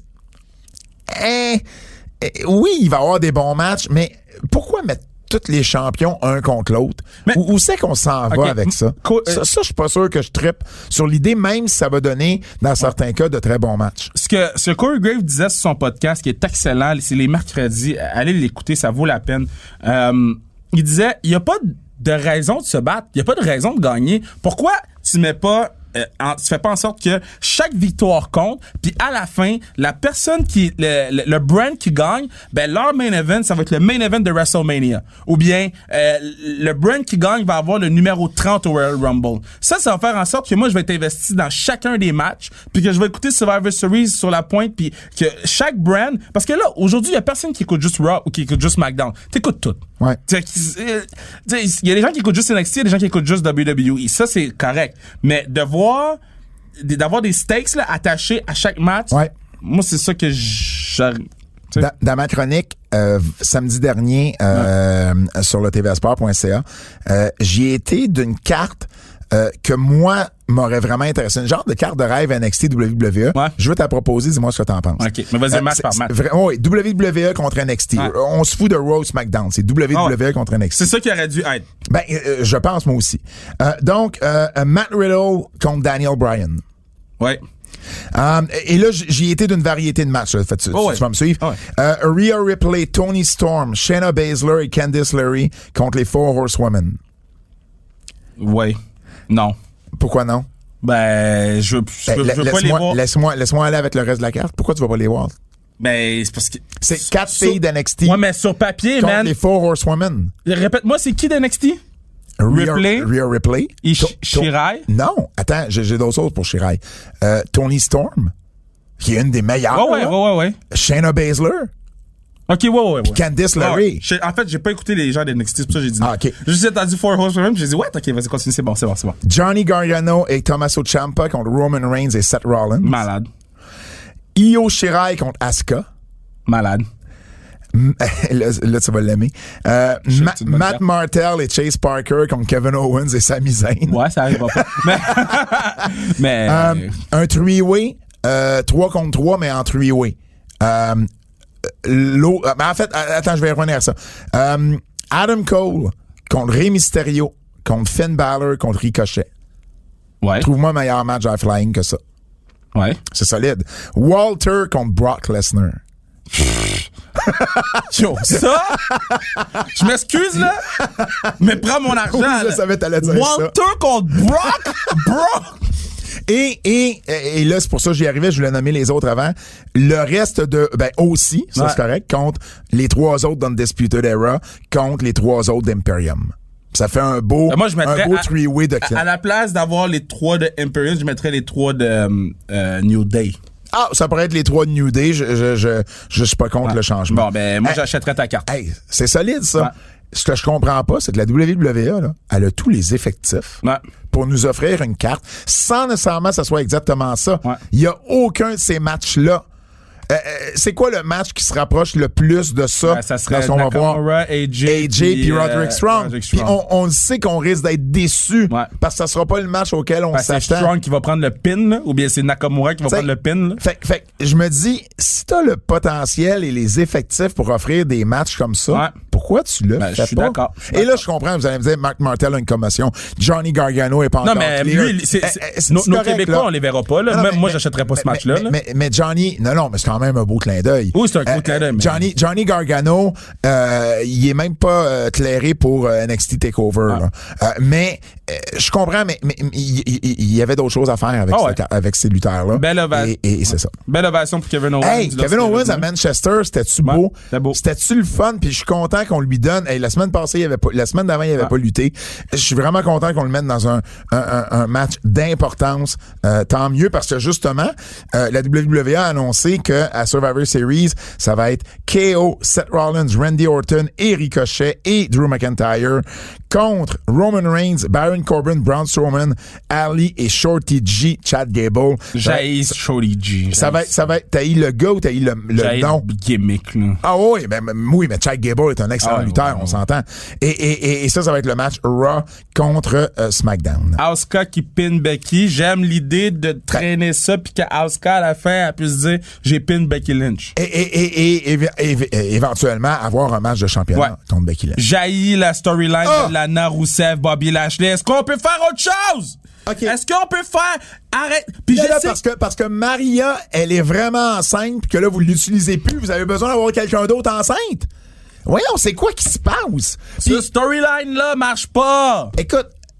oui, il va y avoir des bons matchs, mais pourquoi mettre tous les champions un contre l'autre? Où c'est qu'on s'en va avec ça? Ça, je suis pas sûr que je trippe sur l'idée, même si ça va donner, dans certains cas, de très bons matchs. Ce que Corey Graves disait sur son podcast, qui est excellent, c'est les mercredis, allez l'écouter, ça vaut la peine. Il disait, il y a pas de raison de se battre, il y a pas de raison de gagner. Pourquoi tu mets pas tu fais pas en sorte que chaque victoire compte, puis à la fin, la personne le brand qui gagne, ben leur main event, ça va être le main event de WrestleMania. Ou bien, le brand qui gagne va avoir le numéro 30 au Royal Rumble. Ça va faire en sorte que moi, je vais être investi dans chacun des matchs, puis que je vais écouter Survivor Series sur la pointe, puis que chaque brand, parce que là, aujourd'hui, il y a personne qui écoute juste Raw ou qui écoute juste SmackDown. T'écoutes tout. Ouais. Il y a des gens qui écoutent juste NXT, il y a des gens qui écoutent juste WWE. Ça, c'est correct. Mais d'avoir des stakes là, attachés à chaque match, moi, c'est ça que dans ma chronique, samedi dernier, sur le tvsport.ca, j'y ai été d'une carte que moi m'aurait vraiment intéressé. Une genre de carte de rêve NXT WWE. Ouais. Je veux t'en proposer, dis-moi ce que t'en penses. OK, mais vas-y, match par match. Oui, WWE contre NXT. Ouais. On se fout de Raw SmackDown. C'est WWE contre NXT. C'est ça qui aurait dû être. Ben, je pense, moi aussi. Donc, Matt Riddle contre Daniel Bryan. Ouais. Et là, j'y étais d'une variété de matchs. Là. Tu vas me suivre? Rhea Ripley, Toni Storm, Shayna Baszler et Candice LeRae contre les Four Horsewomen. Oui. Non. Pourquoi non? Ben, je veux pas les voir. Laisse-moi aller avec le reste de la carte. Pourquoi tu vas pas les voir? Ben, c'est parce que... C'est 4 filles d'NXT. Ouais, mais sur papier, contre man... les Four Horsewomen. Répète-moi, c'est qui d'NXT? Rhea Ripley. Et Shirai? Non. Attends, j'ai d'autres choses pour Shirai. Toni Storm, qui est une des meilleures. Ouais. Shayna Baszler. OK, ouais. Candice LeRae. En fait, j'ai pas écouté les gens d'NXT, c'est pour ça que j'ai dit non. OK. J'ai juste entendu Four Horsewomen, j'ai dit, ouais, OK, vas-y, continue, c'est bon. Johnny Gargano et Tommaso Ciampa contre Roman Reigns et Seth Rollins. Malade. Io Shirai contre Asuka. Malade. Là, tu vas l'aimer. Matt Martel et Chase Parker contre Kevin Owens et Sami Zayn. Ouais, ça arrivera pas. mais un three-way, 3 contre 3, mais en three-way. En fait, attends, je vais revenir à ça. Adam Cole contre Rey Mysterio, contre Finn Balor, contre Ricochet. Ouais. Trouve-moi un meilleur match à flying que ça. Ouais. C'est solide. Walter contre Brock Lesnar. Yo, ça, je m'excuse là, mais prends mon argent. Oui, je savais t'allais dire Walter ça. contre Brock. Et là, c'est pour ça que j'y arrivais, je voulais nommer les autres avant. Le reste aussi, ça c'est correct, contre les 3 autres d'Undisputed Era, contre les 3 autres d'Imperium. Ça fait un beau three-way de à la place d'avoir les 3 de Imperium, je mettrais les 3 de New Day. Ah, ça pourrait être les 3 de New Day. Je suis pas contre le changement. Bon, ben, moi, j'achèterais ta carte. Hey, c'est solide, ça. Ouais. Ce que je comprends pas, c'est que la WWE, là, elle a tous les effectifs pour nous offrir une carte sans nécessairement que ça soit exactement ça. Il y a aucun de ces matchs-là. C'est quoi le match qui se rapproche le plus de ça? Ça serait Nakamura, AJ puis Roderick Strong. Puis on sait qu'on risque d'être déçus parce que ça sera pas le match auquel on s'attend. C'est Strong qui va prendre le pin, là, ou bien c'est Nakamura qui va prendre le pin. Là. Fait je me dis, si t'as le potentiel et les effectifs pour offrir des matchs comme ça, pourquoi tu le fais pas? Je suis d'accord. Et là, je comprends, vous allez me dire, Mark Martel a une commotion, Johnny Gargano est pas encore clear. Non, mais lui, nos Québécois, on les verra pas. Là. Même moi, j'achèterais pas ce match-là. Mais Johnny, non, mais c'est quand même un beau clin d'œil. Oui, c'est un gros clin d'œil. Johnny Gargano, il est même pas clairé pour NXT TakeOver. Mais je comprends, mais il y avait d'autres choses à faire avec ces lutteurs-là. Belle ovation. Et c'est ça. Belle ovation pour Kevin Owens. Hey, Kevin Owens à Manchester, c'était-tu beau? C'était-tu le fun? Puis je suis content qu'on lui donne. Hey, la semaine d'avant, il avait pas lutté. Je suis vraiment content qu'on le mette dans un match d'importance. Tant mieux, parce que justement, la WWE a annoncé qu'à Survivor Series, ça va être KO, Seth Rollins, Randy Orton et Ricochet et Drew McIntyre contre Roman Reigns, Baron Corbin, Braun Strowman, Ali et Shorty G, Chad Gable. J'ai Shorty G. Ça va être, t'as eu le gars ou t'as eu le nom? Gimmick, là. Ah oui, mais Chad Gable est un excellent lutteur, on s'entend. Et ça va être le match Raw contre SmackDown. Asuka qui pin Becky. J'aime l'idée de traîner ça puis qu'Asuka, à la fin, elle puisse dire, j'ai pin Becky Lynch. Et éventuellement avoir un match de championnat contre Becky Lynch. Jaillit la storyline de Lana Rusev, Bobby Lashley. Est-ce qu'on peut faire autre chose? Okay. Est-ce qu'on peut faire... Arrête. Puis parce que Maria, elle est vraiment enceinte puis que là, vous l'utilisez plus. Vous avez besoin d'avoir quelqu'un d'autre enceinte. Voyons, c'est quoi qui se passe? Ce storyline-là marche pas. Écoute,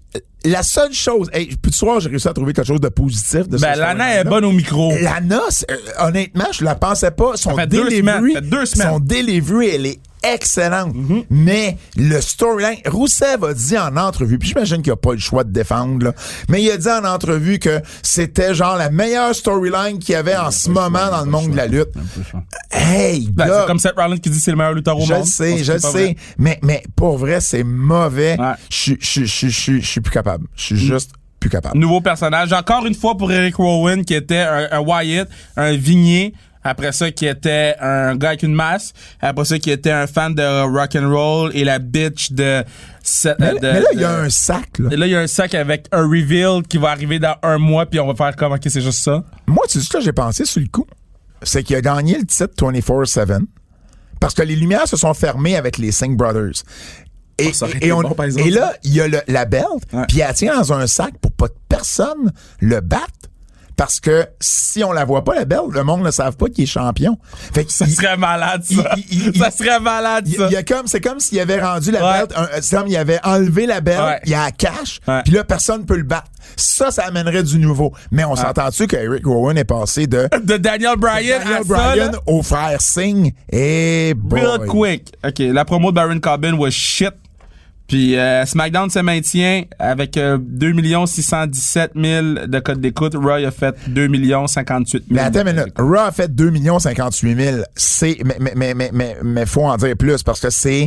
la seule chose, puis ce soir, j'ai réussi à trouver quelque chose de positif de Ben, Lana est bonne au micro. Lana, honnêtement, je la pensais pas. Son fait delivery, 2 semaines. son delivery, elle est excellente. Mais le storyline, Rousseff a dit en entrevue, puis j'imagine qu'il a pas le choix de défendre, là, mais il a dit en entrevue que c'était genre la meilleure storyline qu'il y avait en ce moment dans le monde de la lutte. Hey, Ben, gars, c'est comme Seth Rollins qui dit que c'est le meilleur lutteur au je monde. le sais. Mais pour vrai, c'est mauvais. Ouais. Je suis plus capable. Je suis juste plus capable. Nouveau personnage. Encore une fois pour Eric Rowan, qui était un Wyatt, un Vigné. Après ça, qui était un gars avec une masse. Après ça, qui était un fan de rock and roll et la bitch de... Mais là, il y a un sac, là. Et là, il y a un sac avec un reveal qui va arriver dans 1 mois, puis on va faire comme, OK, c'est juste ça. Moi, tu sais ce que j'ai pensé sur le coup? C'est qu'il a gagné le titre 24/7 parce que les lumières se sont fermées avec les Singh Brothers. Et là, il y a la belt, puis elle tient dans un sac pour pas que personne le batte. Parce que si on la voit pas, la belle, le monde ne savent pas qu'il est champion. Fait que ça serait malade, ça. Ça serait malade, ça. C'est comme s'il avait rendu la belt, c'est comme il avait enlevé la belt, il y a la cache, puis là, personne peut le battre. Ça amènerait du nouveau. Mais on s'entend-tu qu'Eric Rowan est passé de Daniel Bryan au frère Singh et real quick. OK, la promo de Baron Corbin was shit. Puis SmackDown se maintient avec 2 617 000 de code d'écoute. Raw a fait 2 58 000. Mais attends une minute. Raw a fait 2 58 000. C'est, mais faut en dire plus parce que c'est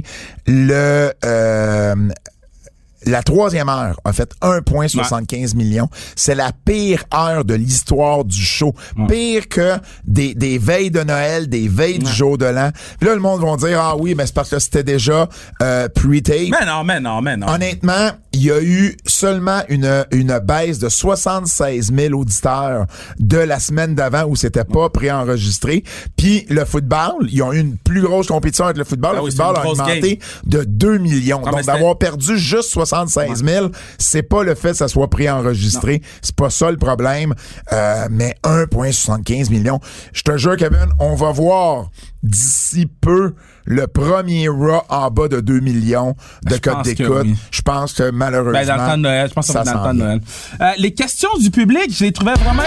la troisième heure a fait 1,75 millions. C'est la pire heure de l'histoire du show. Pire que des veilles de Noël, des veilles du jour de l'an. Puis là, le monde va dire, ah oui, mais c'est parce que c'était déjà pre-tape. Mais non. Honnêtement, il y a eu seulement une baisse de 76 000 auditeurs de la semaine d'avant où c'était pas préenregistré. Puis le football, ils ont eu une plus grosse compétition avec le football. Le football a augmenté de 2 millions. Donc d'avoir perdu juste 76 000, c'est pas le fait que ça soit préenregistré. C'est pas ça le problème. Mais 1,75 millions. Je te jure, Kevin, on va voir d'ici peu le premier Raw en bas de 2 millions de codes d'écoute. Oui. Je pense que malheureusement, dans le temps de Noël, je pense que ça va dans le temps de Noël. Les questions du public, je les trouvais vraiment...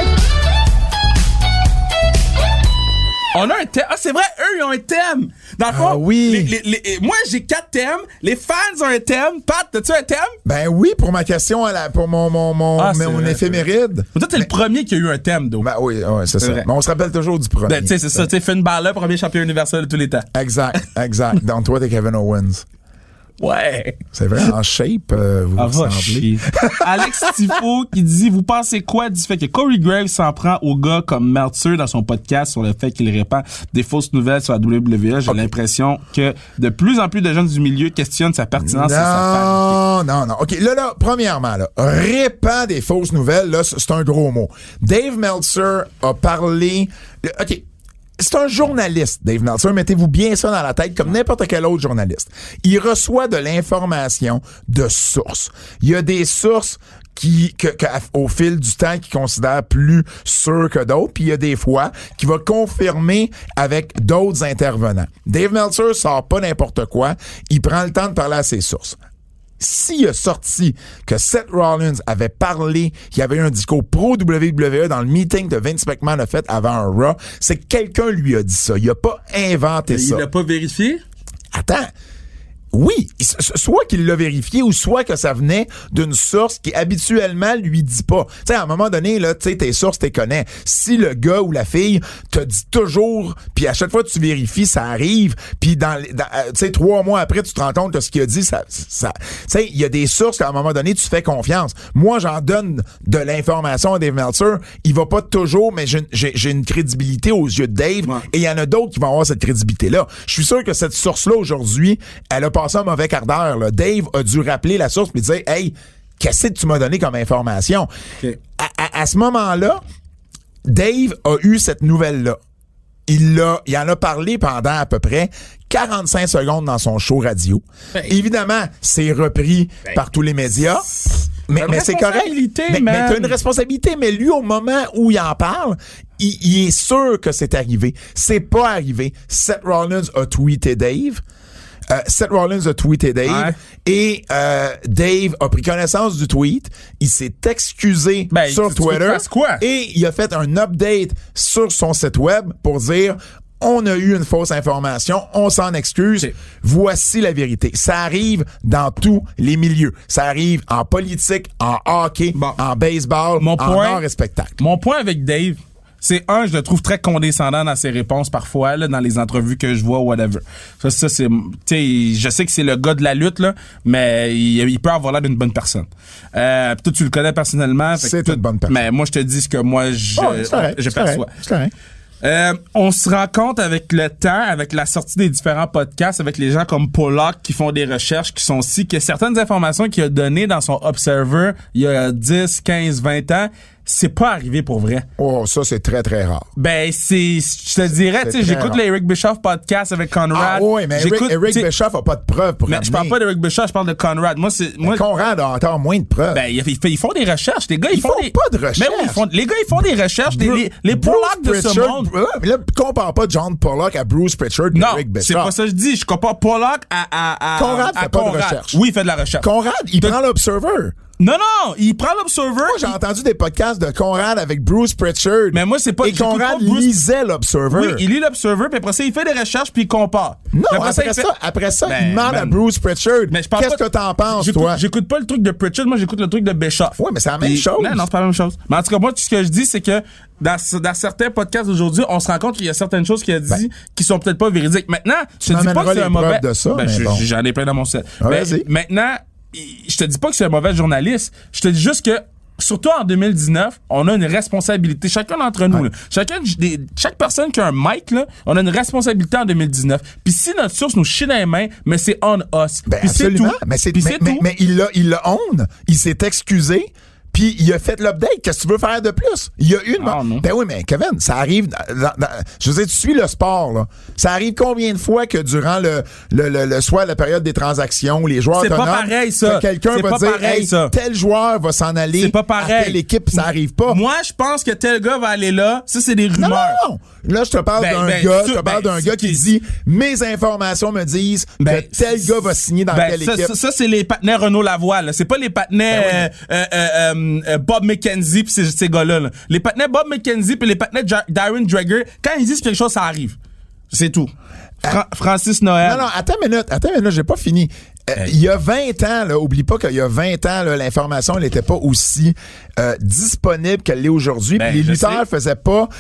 On a un thème. Ah, c'est vrai, eux, ils ont un thème. Dans le fond, oui. Moi, j'ai 4 thèmes. Les fans ont un thème. Pat, as-tu un thème? Ben oui, pour ma question, pour mon éphéméride. Toi, t'es le premier qui a eu un thème, donc. Ben oui, c'est ça. Mais on se rappelle toujours du premier. Ben, tu sais, c'est ça. Tu sais, Finn Balor, premier champion universel de tous les temps. Exact. Donc, toi, t'es Kevin Owens. Ouais. C'est vrai, en shape, vous ressemblez. Alex Tifo qui dit, vous pensez quoi du fait que Corey Graves s'en prend au gars comme Meltzer dans son podcast sur le fait qu'il répand des fausses nouvelles sur la WWE? J'ai l'impression que de plus en plus de jeunes du milieu questionnent sa pertinence et sa Non. OK, là, premièrement, répand des fausses nouvelles, là, c'est un gros mot. Dave Meltzer a parlé... OK. C'est un journaliste, Dave Meltzer. Mettez-vous bien ça dans la tête, comme n'importe quel autre journaliste. Il reçoit de l'information de sources. Il y a des sources au fil du temps, qui considèrent plus sûres que d'autres, puis il y a des fois qui va confirmer avec d'autres intervenants. Dave Meltzer sort pas n'importe quoi. Il prend le temps de parler à ses sources. S'il a sorti que Seth Rollins avait parlé, qu'il y avait eu un discours pro-WWE dans le meeting que Vince McMahon a fait avant un Raw, c'est que quelqu'un lui a dit ça. Il a pas inventé ça. Il l'a pas vérifié? Attends. Oui, soit qu'il l'a vérifié ou soit que ça venait d'une source qui habituellement lui dit pas. Tu sais, à un moment donné, là, tu sais, tes sources, t'es connais. Si le gars ou la fille te dit toujours, puis à chaque fois que tu vérifies, ça arrive, puis tu sais, 3 mois après, tu te rends compte que ce qu'il a dit, ça tu sais, il y a des sources qu'à un moment donné, tu fais confiance. Moi, j'en donne de l'information à Dave Meltzer. Il va pas toujours, mais j'ai une crédibilité aux yeux de Dave, et il y en a d'autres qui vont avoir cette crédibilité-là. Je suis sûr que cette source-là, aujourd'hui, elle a passé un mauvais quart d'heure. Là. Dave a dû rappeler la source et dire, hey, qu'est-ce que tu m'as donné comme information? Okay. À ce moment-là, Dave a eu cette nouvelle-là. Il en a parlé pendant à peu près 45 secondes dans son show radio. Évidemment, c'est repris par tous les médias. Mais c'est correct. Mais t'as une responsabilité. Mais lui, au moment où il en parle, il est sûr que c'est arrivé. C'est pas arrivé. Seth Rollins a tweeté Dave. Seth Rollins a tweeté Dave. Ouais. Et Dave a pris connaissance du tweet. Il s'est excusé sur tu veux Twitter. qu'il fasse quoi? Et il a fait un update sur son site web pour dire... On a eu une fausse information, on s'en excuse. Okay. Voici la vérité. Ça arrive dans tous les milieux. Ça arrive en politique, en hockey, en baseball, en art et spectacle. Mon point avec Dave, c'est je le trouve très condescendant dans ses réponses parfois, là, dans les entrevues que je vois, whatever. Ça c'est, tu sais, je sais que c'est le gars de la lutte, là, mais il peut avoir l'air d'une bonne personne. Toi, tu le connais personnellement. C'est une bonne personne. Mais moi, je te dis ce que moi, je perçois. C'est correct. On se rend compte avec le temps, avec la sortie des différents podcasts, avec les gens comme Pollock qui font des recherches qui sont si que certaines informations qu'il a données dans son Observer il y a 10, 15, 20 ans, c'est pas arrivé pour vrai. Oh, ça, c'est très, très rare. Ben, je te dirais, tu sais, j'écoute le Eric Bischoff podcast avec Conrad. Ah oui, mais Eric Bischoff a pas de preuves pour mais je parle pas d'Eric Bischoff, je parle de Conrad. Conrad a encore moins de preuves. Ben, ils font des recherches. Les gars, ils font pas de recherches. Mais oui, les gars, ils font des recherches. Les Pollock de ce monde. Mais là, compare pas John Pollock à Bruce Pritchard et Eric Bischoff. C'est pas ça que je dis. Je compare Pollock à Conrad fait pas de recherche. Oui, il fait de la recherche. Conrad, il prend l'Observer. Non, il prend l'Observer. Moi, j'ai entendu des podcasts de Conrad avec Bruce Pritchard. Mais moi, c'est pas... Et Conrad lisait l'Observer. Oui, il lit l'Observer, puis après ça, il fait des recherches, puis il compare. Non, après ça, il demande à Bruce Pritchard, qu'est-ce que t'en penses, toi? J'écoute pas le truc de Pritchard, moi, j'écoute le truc de Bischoff. Oui, mais c'est la même chose. Non, c'est pas la même chose. Mais en tout cas, moi, tout ce que je dis, c'est que dans certains podcasts d'aujourd'hui, on se rend compte qu'il y a certaines choses qu'il a dit qui sont peut-être pas véridiques. Maintenant, je te dis pas que c'est un mauvais... de ça, j'en ai plein dans mon set. Vas-y. Maintenant... Je te dis pas que c'est un mauvais journaliste. Je te dis juste que, surtout en 2019, on a une responsabilité. Chacun d'entre nous, là, chaque personne qui a un mic, là, on a une responsabilité en 2019. Puis si notre source nous chie dans les mains, mais c'est on us. Ben, puis absolument. C'est tout. Mais il l'a own. Il s'est excusé. Puis il a fait l'update. Qu'est-ce que tu veux faire de plus? Il y a une... Ben oui, mais Kevin, ça arrive... je veux dire, tu suis le sport, là. Ça arrive combien de fois que durant soit la période des transactions, les joueurs autonomes... C'est pas pareil, ça. Que quelqu'un va dire, tel joueur va s'en aller... C'est pas pareil. À telle équipe, ça arrive pas. Moi, je pense que tel gars va aller là. Ça, c'est des rumeurs. Non. Là, je te parle d'un gars qui dit, mes informations me disent que tel gars va signer dans telle équipe. Ça, c'est les partenaires Renaud Lavoie, là. C'est pas les partenaires... Bob McKenzie pis ces gars-là. Là. Les partenaires Bob McKenzie pis les partenaires Darren Dreger, quand ils disent quelque chose, ça arrive. C'est tout. Francis Noël. Non, attends une minute, j'ai pas fini. Il y a 20 ans, là, oublie pas qu'il y a 20 ans, là, l'information elle n'était pas aussi disponible qu'elle l'est aujourd'hui. Puis les lutteurs faisaient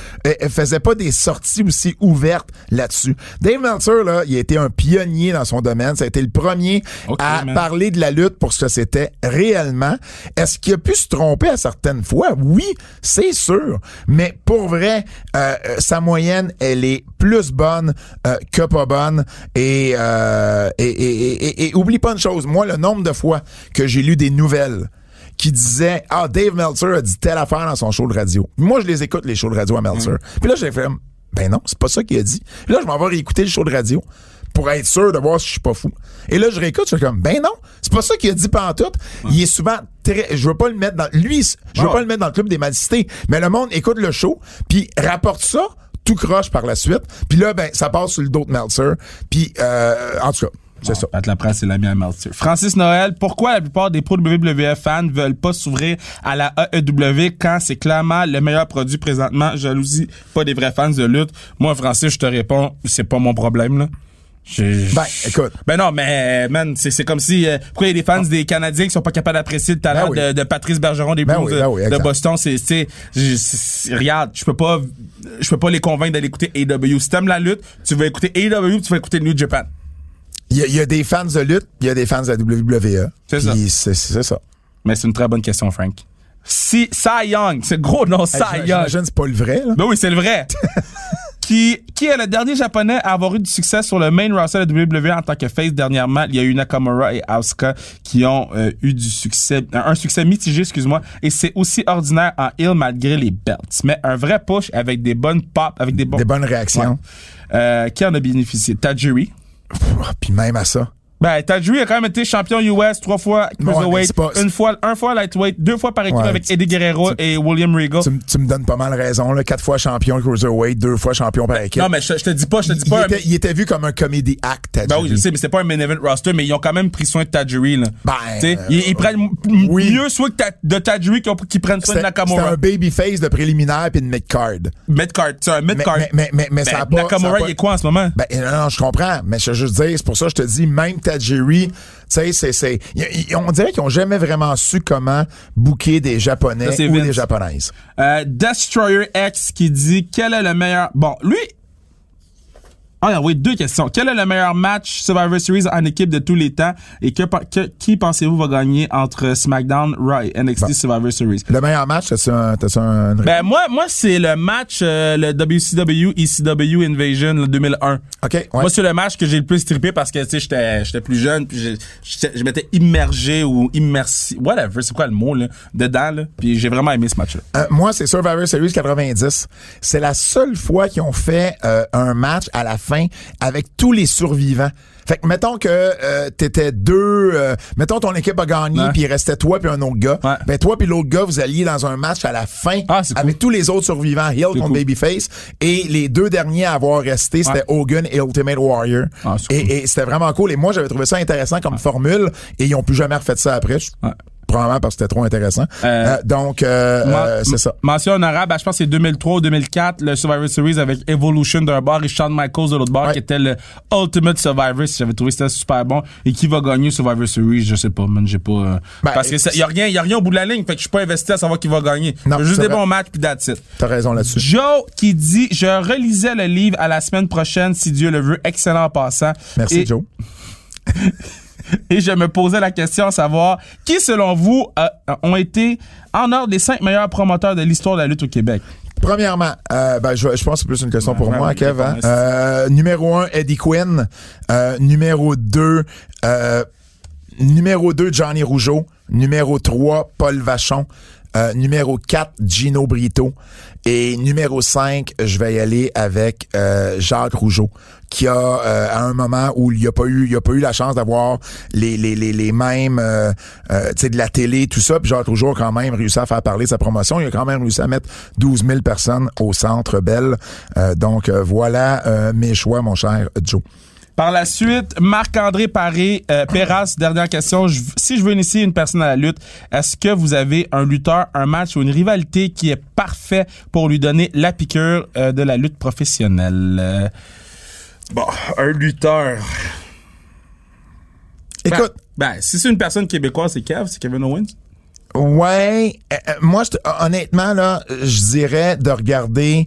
pas des sorties aussi ouvertes là-dessus. Dave Meltzer, là, il a été un pionnier dans son domaine. Ça a été le premier à parler de la lutte pour ce que c'était réellement. Est-ce qu'il a pu se tromper à certaines fois? Oui, c'est sûr. Mais pour vrai, sa moyenne, elle est plus bonne que pas bonne. Et oublie pas une chose. Moi, le nombre de fois que j'ai lu des nouvelles qui disaient « Ah, Dave Meltzer a dit telle affaire dans son show de radio. » Moi, je les écoute, les shows de radio à Meltzer. Puis là, j'ai fait « Ben non, c'est pas ça qu'il a dit. » Puis là, je m'en vais réécouter le show de radio pour être sûr de voir si je suis pas fou. Et là, je réécoute, je suis comme « Ben non, c'est pas ça qu'il a dit pantoute. » Il est souvent très... Je veux pas le mettre dans... Lui, je veux pas le mettre dans le club des malicités. Mais le monde écoute le show, puis rapporte ça tout croche par la suite. Puis là, ben, ça passe sur le dos de Meltzer. Puis, en tout cas, c'est ça. Pat Laprade, c'est l'ami à Meltzer. Francis Noël, pourquoi la plupart des pros de WWE fans veulent pas s'ouvrir à la AEW quand c'est clairement le meilleur produit présentement? Jalousie, pas des vrais fans de lutte. Moi, Francis, je te réponds, c'est pas mon problème, là. Ben, écoute. Ben non, mais, man, c'est comme si, pourquoi il y a des fans des Canadiens qui sont pas capables d'apprécier le talent de Patrice Bergeron des Blues de Boston, regarde, je peux pas les convaincre d'aller écouter AEW. Si t'aimes la lutte, tu vas écouter AEW, tu vas écouter New Japan. Il y a des fans de lutte, il y a des fans de la WWE. C'est ça. C'est ça. Mais c'est une très bonne question, Frank. Cy Young, c'est gros nom, Cy Young. J'imagine c'est pas le vrai, là. Ben oui, c'est le vrai. Qui est le dernier japonais à avoir eu du succès sur le main roster de WWE en tant que face dernièrement? Il y a eu Nakamura et Asuka qui ont eu du succès, un succès mitigé, excuse-moi, et c'est aussi ordinaire en heel malgré les belts. Mais un vrai push avec des bonnes pop, avec des bonnes réactions. Ouais. Qui en a bénéficié? Tajiri. Puis même à ça. Ben, Tajiri a quand même été champion US 3 fois cruiserweight, un fois lightweight, 2 fois par équipe avec Eddie Guerrero et William Regal. Tu me donnes pas mal raison, là. 4 fois champion cruiserweight, 2 fois champion par équipe. Non, mais je te dis pas. Il était vu comme un comedy act, Tajiri. Ben oui, je sais, mais c'est pas un main event roster, mais ils ont quand même pris soin de Tajiri, là. Ben. Ils prennent mieux soin de Tajiri qu'ils prennent soin de Nakamura. C'est un babyface de préliminaire puis de mid-card. Mid-card, c'est un mid-card. Mais ça a pas. Nakamura, il est quoi en ce moment? Ben, non, je comprends. Mais je veux juste dire, c'est pour ça que je te dis, même Tajiri, tu sais, on dirait qu'ils ont jamais vraiment su comment booker des Japonais ou des Japonaises. Destroyer X qui dit quel est le meilleur. Bon, lui. Ah, oui, 2 questions. Quel est le meilleur match Survivor Series en équipe de tous les temps et qui pensez-vous va gagner entre SmackDown, Raw et NXT Survivor Series? Le meilleur match, t'as-tu un... Ben, moi, c'est le match, le WCW, ECW Invasion, le 2001. OK, ouais. Moi, c'est le match que j'ai le plus trippé parce que, tu sais, j'étais plus jeune puis je m'étais immergé ou immersé, whatever, c'est quoi le mot, là, dedans, là. Puis j'ai vraiment aimé ce match-là. Moi, c'est Survivor Series 90. C'est la seule fois qu'ils ont fait un match à la fin avec tous les survivants. Fait que mettons que t'étais mettons ton équipe a gagné puis il restait toi puis un autre gars. Ouais. Ben toi puis l'autre gars vous alliez dans un match à la fin avec tous les autres survivants, Hill contre Babyface, et les 2 derniers à avoir resté c'était Hogan et Ultimate Warrior. Et c'était vraiment cool et moi j'avais trouvé ça intéressant comme formule et ils ont plus jamais refait ça après. Probablement parce que c'était trop intéressant. Donc, c'est ça. Mention honorable, je pense que c'est 2003 ou 2004, le Survivor Series avec Evolution d'un bord et Shawn Michaels de l'autre bord, qui était le Ultimate Survivor. J'avais trouvé ça super bon. Et qui va gagner Survivor Series, je sais pas, man, j'ai pas... parce que y a rien au bout de la ligne, fait que je suis pas investi à savoir qui va gagner. Non, juste des bons matchs puis that's it. T'as raison là-dessus. Joe qui dit, je relisais le livre à la semaine prochaine, si Dieu le veut. Excellent en passant. Merci, Joe. Et je me posais la question à savoir qui, selon vous, ont été en ordre les 5 meilleurs promoteurs de l'histoire de la lutte au Québec. Premièrement, je pense que c'est plus une question pour moi, Kev. Numéro 1, Eddie Quinn. Numéro 2, Johnny Rougeau. Numéro 3, Paul Vachon. Numéro 4, Gino Brito. Et numéro 5, je vais y aller avec Jacques Rougeau, qui a à un moment où il a pas eu la chance d'avoir les mêmes tu sais, de la télé, tout ça, puis Jacques Rougeau a quand même réussi à faire parler de sa promotion. Il a quand même réussi à mettre 12 000 personnes au Centre Bell. Donc voilà mes choix, mon cher Joe. Par la suite, Marc-André Paré, Perras, dernière question. Si je veux initier une personne à la lutte, est-ce que vous avez un lutteur, un match ou une rivalité qui est parfait pour lui donner la piqûre de la lutte professionnelle? Bon, un lutteur. Écoute. Si c'est une personne québécoise, c'est Kevin Owens. Ouais, moi honnêtement là, je dirais de regarder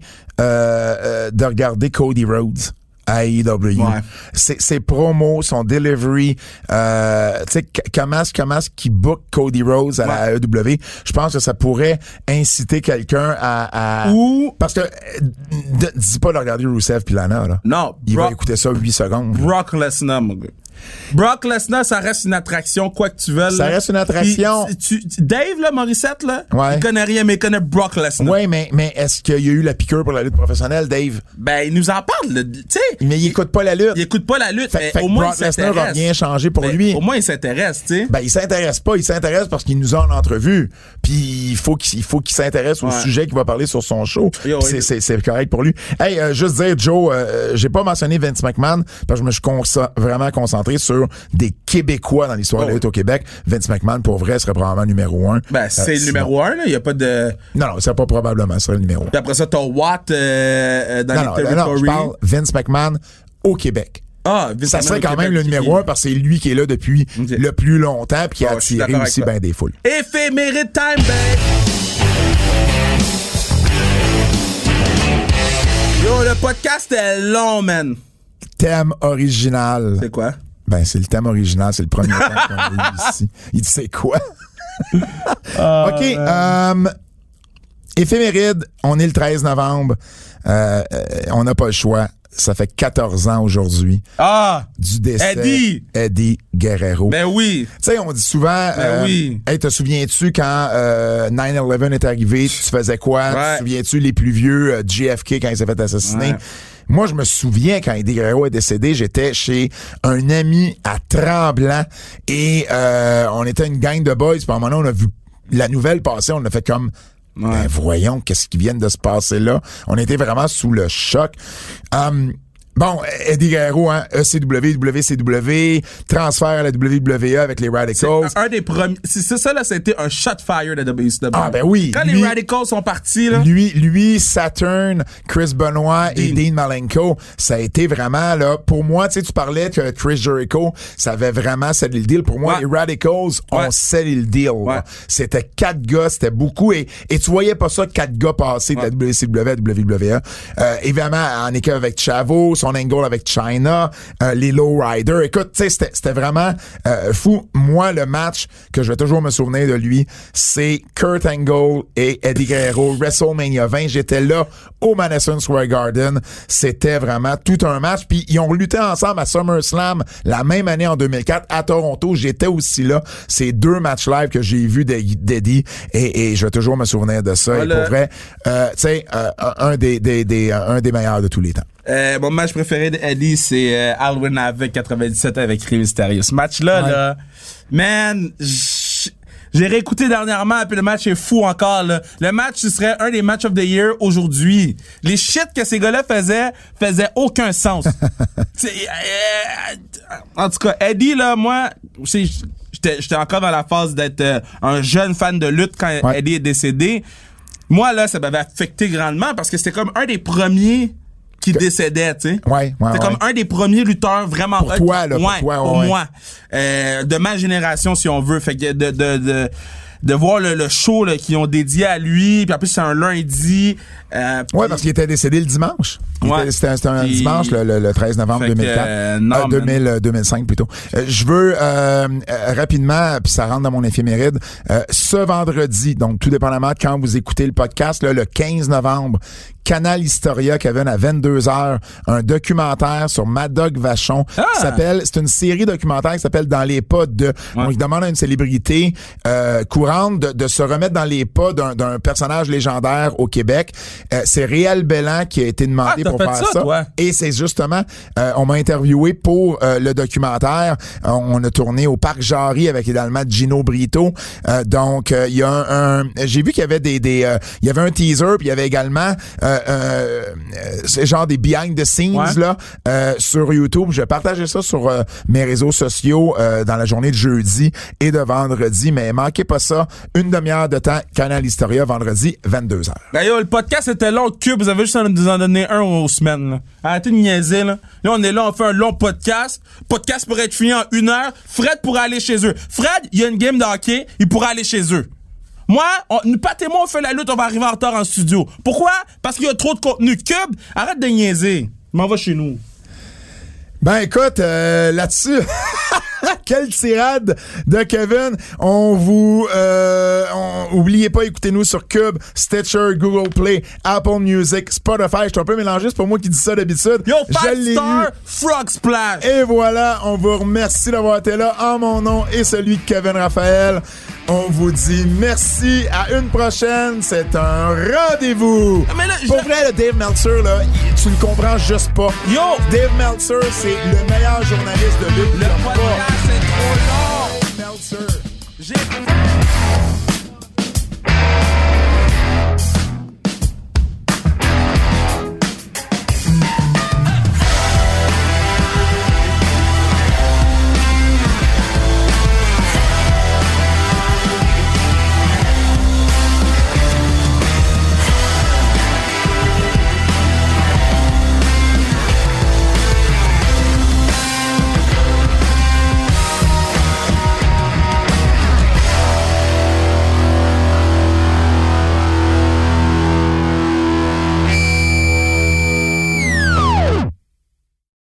Cody Rhodes à AEW. Ouais. Ses promos, son delivery, tu sais, comment qui book Cody Rhodes à la AEW, je pense que ça pourrait inciter quelqu'un à parce que dis pas de regarder Rusev pis Lana, là. Non. Il va écouter ça 8 secondes. Brock Lesnar, mon gars. Brock Lesnar, ça reste une attraction, quoi que tu veuilles. Ça reste une attraction. Dave, là, Morissette, là, il connaît rien, mais il connaît Brock Lesnar. Oui, mais est-ce qu'il y a eu la piqûre pour la lutte professionnelle, Dave? Ben, il nous en parle, tu sais. Mais il écoute pas la lutte. Il écoute pas la lutte, fait au moins Brock il s'intéresse. Lesnar va rien changer pour lui. Au moins, il s'intéresse, tu sais. Ben, il s'intéresse pas. Il s'intéresse parce qu'il nous a en entrevue. Puis il faut qu'il s'intéresse au sujet qu'il va parler sur son show. C'est correct pour lui. Hey, juste dire, Joe, j'ai pas mentionné Vince McMahon parce que je me suis vraiment concentré sur des Québécois dans l'histoire de la lutte au Québec. Vince McMahon, pour vrai, serait probablement numéro 1. Ben, c'est le numéro 1, là. Il y a pas de... Non, c'est pas probablement, ce serait le numéro 1. Puis après ça, t'as Watt dans les territories. Non, je parle Vince McMahon au Québec. Ça serait quand même le numéro 1 parce que c'est lui qui est là depuis le plus longtemps puis qui a attiré aussi bien des foules. Éphéméride time, babe! Yo, le podcast est long, man. Thème original. C'est quoi? Ben, c'est le thème original, c'est le premier thème qu'on a eu ici. Il dit c'est quoi? OK. Éphéméride, on est le 13 novembre. On n'a pas le choix. Ça fait 14 ans aujourd'hui du décès Eddie Guerrero. Ben oui. Tu sais, on dit souvent, hey, te souviens-tu quand 9/11 est arrivé, tu faisais quoi? Te souviens-tu les plus vieux, JFK quand il s'est fait assassiner? moi, je me souviens quand Eddie Guerrero est décédé, j'étais chez un ami à Tremblant et on était une gang de boys. Puis à un moment donné, on a vu la nouvelle passer, on a fait comme... Ouais. Ben, voyons qu'est-ce qui vient de se passer là. On était vraiment sous le choc. Bon, Eddie Guerrero, hein, ECW, WCW, transfert à la WWE avec les Radicals. C'est un des premiers. C'est ça, là, c'était un shot fire de WCW. Ah, ben oui. Quand les Radicals sont partis, là. Lui, Saturn, Chris Benoit et Dean Malenko, ça a été vraiment, là, pour moi, tu sais, tu parlais que Chris Jericho, ça avait vraiment scellé le deal. Pour moi, les Radicals ont scellé le deal. Ouais. C'était 4 gars, c'était beaucoup, et tu voyais pas ça, 4 gars passer de la WCW à WWE. Évidemment, en équipe avec Chavo, son angle avec China, les Lowriders. Écoute, tu sais, c'était vraiment fou. Moi, le match que je vais toujours me souvenir de lui, c'est Kurt Angle et Eddie Guerrero, WrestleMania 20. J'étais là au Madison Square Garden. C'était vraiment tout un match. Puis ils ont lutté ensemble à SummerSlam la même année en 2004 à Toronto. J'étais aussi là. C'est 2 matchs live que j'ai vus d'Eddie et je vais toujours me souvenir de ça. Voilà. Et pour vrai, tu sais, un des meilleurs de tous les temps. Mon match préféré d'Eddie, c'est Halloween Havoc 97 avec Rey Mysterio. Ce match-là, là, man, j'ai réécouté dernièrement, puis le match est fou encore, là. Le match, ce serait un des matchs of the year aujourd'hui. Les shit que ces gars-là faisaient aucun sens. En tout cas, Eddie, là, moi, j'étais encore dans la phase d'être un jeune fan de lutte quand Eddie est décédé. Moi, là, ça m'avait affecté grandement parce que c'était comme un des premiers qui décédait, tu sais. C'est comme un des premiers lutteurs vraiment pour toi, là, pour moi. De ma génération, si on veut. Fait que de voir le show là, qu'ils ont dédié à lui, puis en plus c'est un lundi. Parce qu'il était décédé le dimanche. C'était un dimanche, le 13 novembre 2004. 2005 plutôt. Je veux rapidement, puis ça rentre dans mon éphéméride, ce vendredi, donc tout dépendamment de quand vous écoutez le podcast, là, le 15 novembre, Canal Historia, Kevin, à 22h, un documentaire sur Mad Dog Vachon. C'est une série documentaire qui s'appelle Dans les pas de. Donc, il demande à une célébrité courante de se remettre dans les pas d'un personnage légendaire au Québec. C'est Réal Bellan qui a été demandé pour faire ça. Et c'est justement, on m'a interviewé pour le documentaire. On a tourné au Parc Jarry avec également Gino Brito. Donc, il y a j'ai vu qu'il y avait il y avait un teaser, puis il y avait également c'est genre des behind the scenes là sur YouTube. Je vais partager ça sur mes réseaux sociaux dans la journée de jeudi et de vendredi, mais manquez pas ça, une demi-heure de temps, Canal Historia, vendredi 22h. Ben yo, le podcast était long, Cube, vous avez juste à nous en donner un aux semaines là. Arrêtez de niaiser là. Là on est là, on fait un long podcast pourrait être fini en 1 heure. Fred pourrait aller chez eux. Fred, il y a une game de hockey, il pourrait aller chez eux. Moi, Pat et moi, on fait la lutte, on va arriver en retard en studio. Pourquoi? Parce qu'il y a trop de contenu. Cube, arrête de niaiser. M'en va chez nous. Ben écoute, là-dessus, quelle tirade de Kevin. On vous oubliez pas, écoutez-nous sur Cube, Stitcher, Google Play, Apple Music, Spotify. Je suis un peu mélangé, c'est pas moi qui dis ça d'habitude. Yo, 5 Star Frog Splash. Et voilà, on vous remercie d'avoir été là en mon nom et celui de Kevin Raphaël. On vous dit merci, à une prochaine. C'est un rendez-vous. Mais là, pour vrai, le Dave Meltzer, là, tu le comprends juste pas. Yo! Dave Meltzer, c'est le meilleur journaliste de lutte. Le podcast, c'est trop long. Dave Meltzer. J'ai